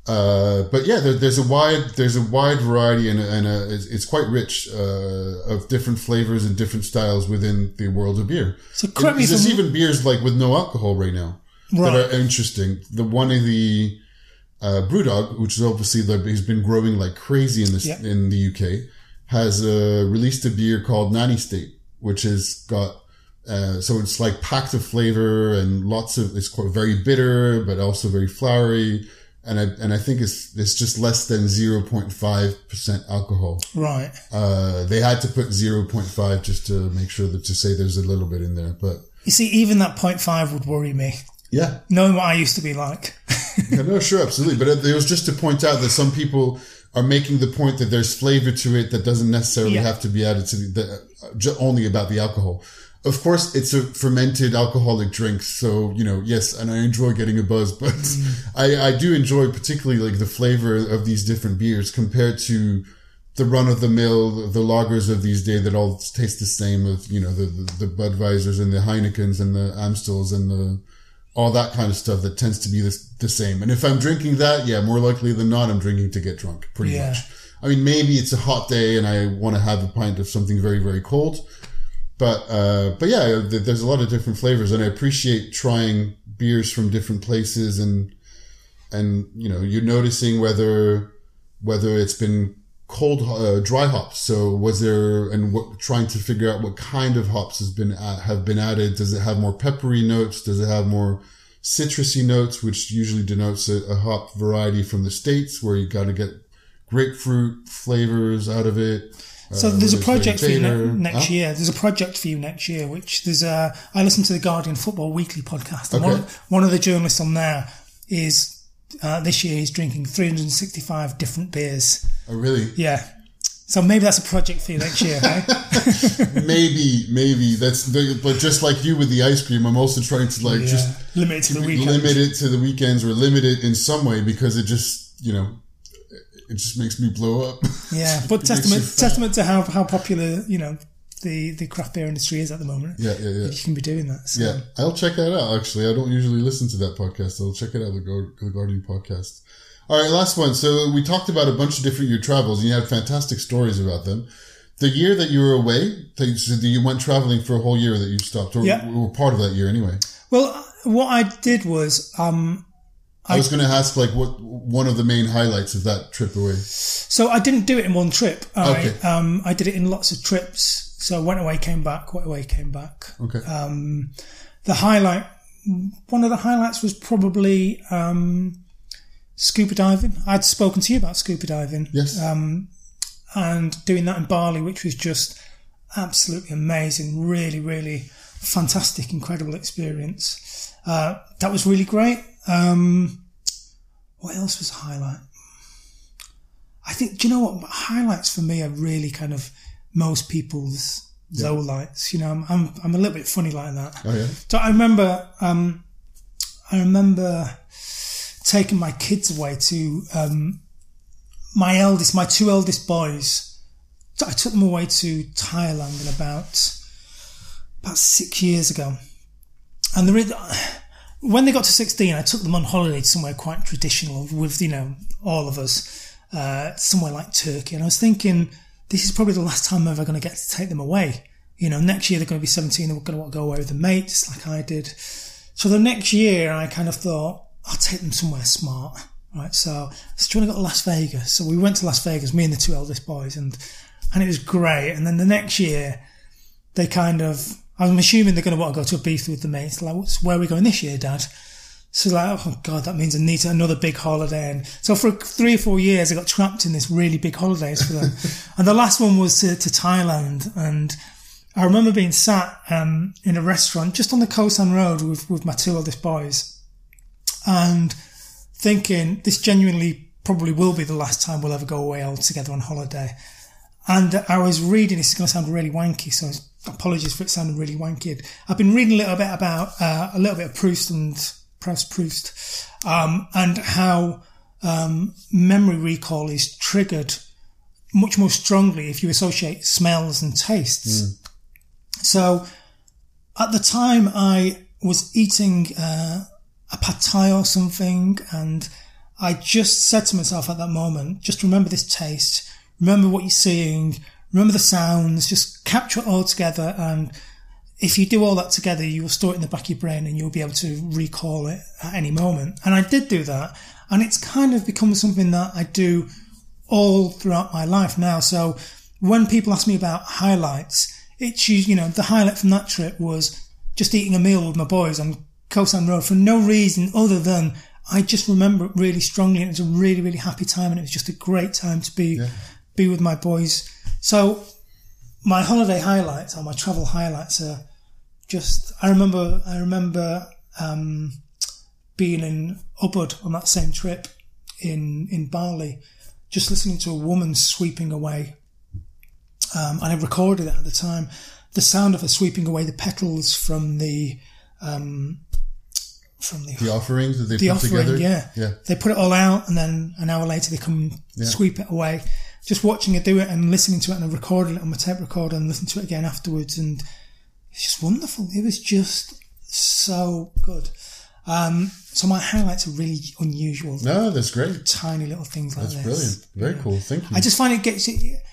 Uh, but yeah, there, there's a wide, there's a wide variety and, a, and a, it's, it's quite rich, uh, of different flavors and different styles within the world of beer. So correct me if There's I'm- even beers like with no alcohol right now Right. that are interesting. The one of the, uh, Brewdog, which is obviously like, has been growing like crazy in this, Yeah. in the U K, has, uh, released a beer called Nanny State, which has got, uh, so it's like packed of flavor and lots of, it's quite very bitter, but also very flowery. And I, and I think it's, it's just less than zero point five percent alcohol. Right. Uh, they had to put zero point five just to make sure that to say there's a little bit in there, but. You see, even that point five would worry me. Yeah. Knowing what I used to be like. Yeah, no, sure, absolutely. But it was just to point out that some people are making the point that there's flavor to it that doesn't necessarily Yeah. have have to be added to the, the uh, only about the alcohol. Of course, it's a fermented alcoholic drink. So, you know, yes, and I enjoy getting a buzz, but mm. I, I do enjoy particularly like the flavor of these different beers compared to the run of the mill, the lagers of these days that all taste the same of, you know, the, the, the Budweisers and the Heinekens and the Amstels and the, all that kind of stuff that tends to be the, the same. And if I'm drinking that, yeah, more likely than not, I'm drinking to get drunk pretty Yeah. much. I mean, maybe it's a hot day and I want to have a pint of something very, very cold. But, uh, but yeah, there's a lot of different flavors and I appreciate trying beers from different places and, and, you know, you're noticing whether, whether it's been cold, uh, dry hops. So was there, and what, trying to figure out what kind of hops has been, uh, have been added. Does it have more peppery notes? Does it have more citrusy notes, which usually denotes a, a hop variety from the States where you got to get grapefruit flavors out of it. So uh, there's a project for you Taylor. ne- next huh? year. There's a project for you next year, which there's a, I listen to the Guardian Football Weekly podcast. And Okay. one, one of the journalists on there is, uh, this year he's drinking three hundred sixty-five different beers. Oh, really? Yeah. So maybe that's a project for you next year, right? maybe, maybe that's, the, but just like you with the ice cream, I'm also trying to like Yeah. just Limit it to the weekends. limit it to the weekends or limit it in some way because it just, you know, it just makes me blow up. Yeah, but It makes testament you fat. testament to how, how popular, you know, the, the craft beer industry is at the moment. Yeah, yeah, yeah. You can be doing that. So. Yeah, I'll check that out. Actually, I don't usually listen to that podcast. I'll check it out, the, Guard- the Guardian podcast. All right, last one. So we talked about a bunch of different year travels, and you had fantastic stories about them. The year that you were away, that you, so that you went traveling for a whole year that you stopped, or Yeah. were part of that year anyway. Well, what I did was, um, I, I was going to ask, like, what one of the main highlights of that trip away. so I didn't do it in one trip. I, Okay. um, I did it in lots of trips. So I went away, came back, went away, came back. Okay. Um, the highlight, one of the highlights was probably, um, scuba diving. I'd spoken to you about scuba diving. Yes. Um, and doing that in Bali, which was just absolutely amazing. Really, really fantastic, incredible experience. Uh, that was really great. Um, what else was a highlight? I think, do you know what? Highlights for me are really kind of most people's Yeah. lowlights. You know, I'm, I'm, I'm a little bit funny like that. Oh, yeah? So I remember, um, I remember taking my kids away to, um, my eldest, my two eldest boys. I took them away to Thailand in about, about six years ago. And there is, when they got to sixteen, I took them on holiday to somewhere quite traditional with, you know, all of us, uh, somewhere like Turkey. And I was thinking, this is probably the last time I'm ever going to get to take them away. You know, next year they're going to be seventeen, they're going to want to go away with their mates like I did. So the next year I kind of thought, I'll take them somewhere smart. Right. So, so do you want to go to Las Vegas? So we went to Las Vegas, me and the two eldest boys, and, and it was great. And then the next year they kind of, I'm assuming they're going to want to go to a beef with the mates. Like, what's, where are we going this year, Dad? So like, oh God, that means I need another big holiday. And so for three or four years, I got trapped in this really big holidays for them. And the last one was to, to Thailand. And I remember being sat um, in a restaurant just on the Kosan Road with, with my two oldest boys and thinking this genuinely probably will be the last time we'll ever go away all together on holiday. And I was reading, this is going to sound really wanky, so apologies for it sounding really wanky. I've been reading a little bit about, uh, a little bit of Proust and Proust Proust, um, and how, um, memory recall is triggered much more strongly if you associate smells and tastes. Mm. So at the time I was eating, uh, a pad thai or something, and I just said to myself at that moment, just remember this taste, remember what you're seeing, remember the sounds, just capture it all together, and if you do all that together, you will store it in the back of your brain and you'll be able to recall it at any moment. And I did do that, and it's kind of become something that I do all throughout my life now. So when people ask me about highlights, it's, you know, the highlight from that trip was just eating a meal with my boys on Kosan Road for no reason other than I just remember it really strongly, and it was a really, really happy time, and it was just a great time to be yeah. be with my boys. So my holiday highlights or my travel highlights are just, I remember, I remember, um, being in Ubud on that same trip in, in Bali, just listening to a woman sweeping away. Um, and I recorded it at the time. The sound of her sweeping away the petals from the, um, from the, the offerings that they the put offering, together. Yeah. yeah. They put it all out, and then an hour later they come yeah. sweep it away. Just watching her do it and listening to it, and I recorded it on my tape recorder and listened to it again afterwards, and it's just wonderful. It was just so good. Um, so my highlights are really unusual. No, that's great. Tiny little things like that's this. That's brilliant. Very yeah. cool. Thank you. I just find it gets,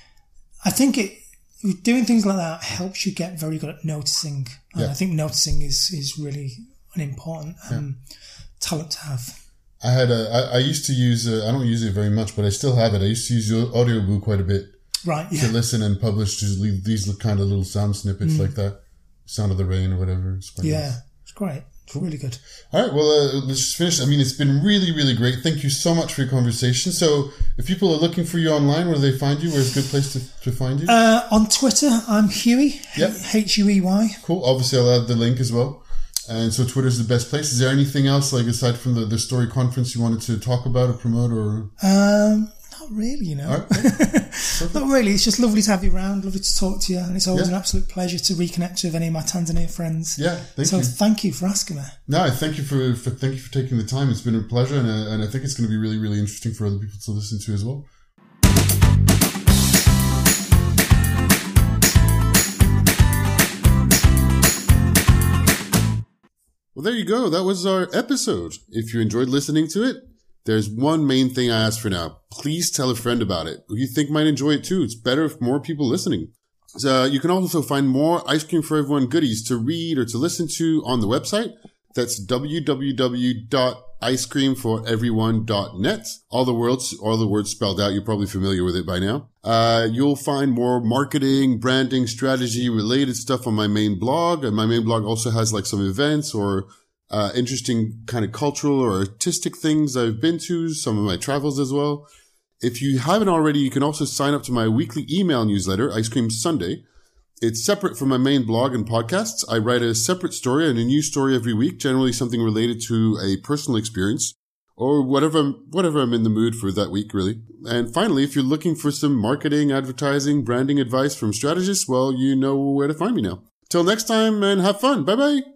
I think it, doing things like that helps you get very good at noticing. And yeah. I think noticing is, is really an important um, yeah. talent to have. I had a, I, I used to use, a, I don't use it very much, but I still have it. I used to use Audioboo quite a bit. Right, yeah. To listen and publish these kind of little sound snippets mm. like that. Sound of the Rain or whatever. It's yeah, nice. It's great. It's really good. All right, well, uh, let's just finish. I mean, it's been really, really great. Thank you so much for your conversation. So if people are looking for you online, where do they find you? Where's a good place to, to find you? Uh, on Twitter, I'm Huey. Yep. H U E Y. Cool. Obviously, I'll add the link as well. And so Twitter's the best place. Is there anything else, like aside from the, the story conference, you wanted to talk about or promote? Or um, not really, you know. All right. Not really. It's just lovely to have you around, lovely to talk to you, and it's always yeah. an absolute pleasure to reconnect with any of my Tanzania friends. Yeah, thank so you. So thank you for asking me. No, thank you for, for thank you for taking the time. It's been a pleasure, and, uh, and I think it's going to be really, really interesting for other people to listen to as well. Well, there you go. That was our episode. If you enjoyed listening to it, there's one main thing I ask for now. Please tell a friend about it who you think might enjoy it too. It's better if more people listening. So you can also find more Ice Cream for Everyone goodies to read or to listen to on the website. That's w w w dot ice cream for everyone dot net. All the words, all the words spelled out. You're probably familiar with it by now. Uh, you'll find more marketing, branding, strategy related stuff on my main blog. And my main blog also has like some events or uh, interesting kind of cultural or artistic things I've been to, some of my travels as well. If you haven't already, you can also sign up to my weekly email newsletter, Ice Cream Sunday. It's separate from my main blog and podcasts. I write a separate story and a new story every week, generally something related to a personal experience or whatever, whatever I'm in the mood for that week, really. And finally, if you're looking for some marketing, advertising, branding advice from strategists, well, you know where to find me now. Till next time, and have fun. Bye-bye.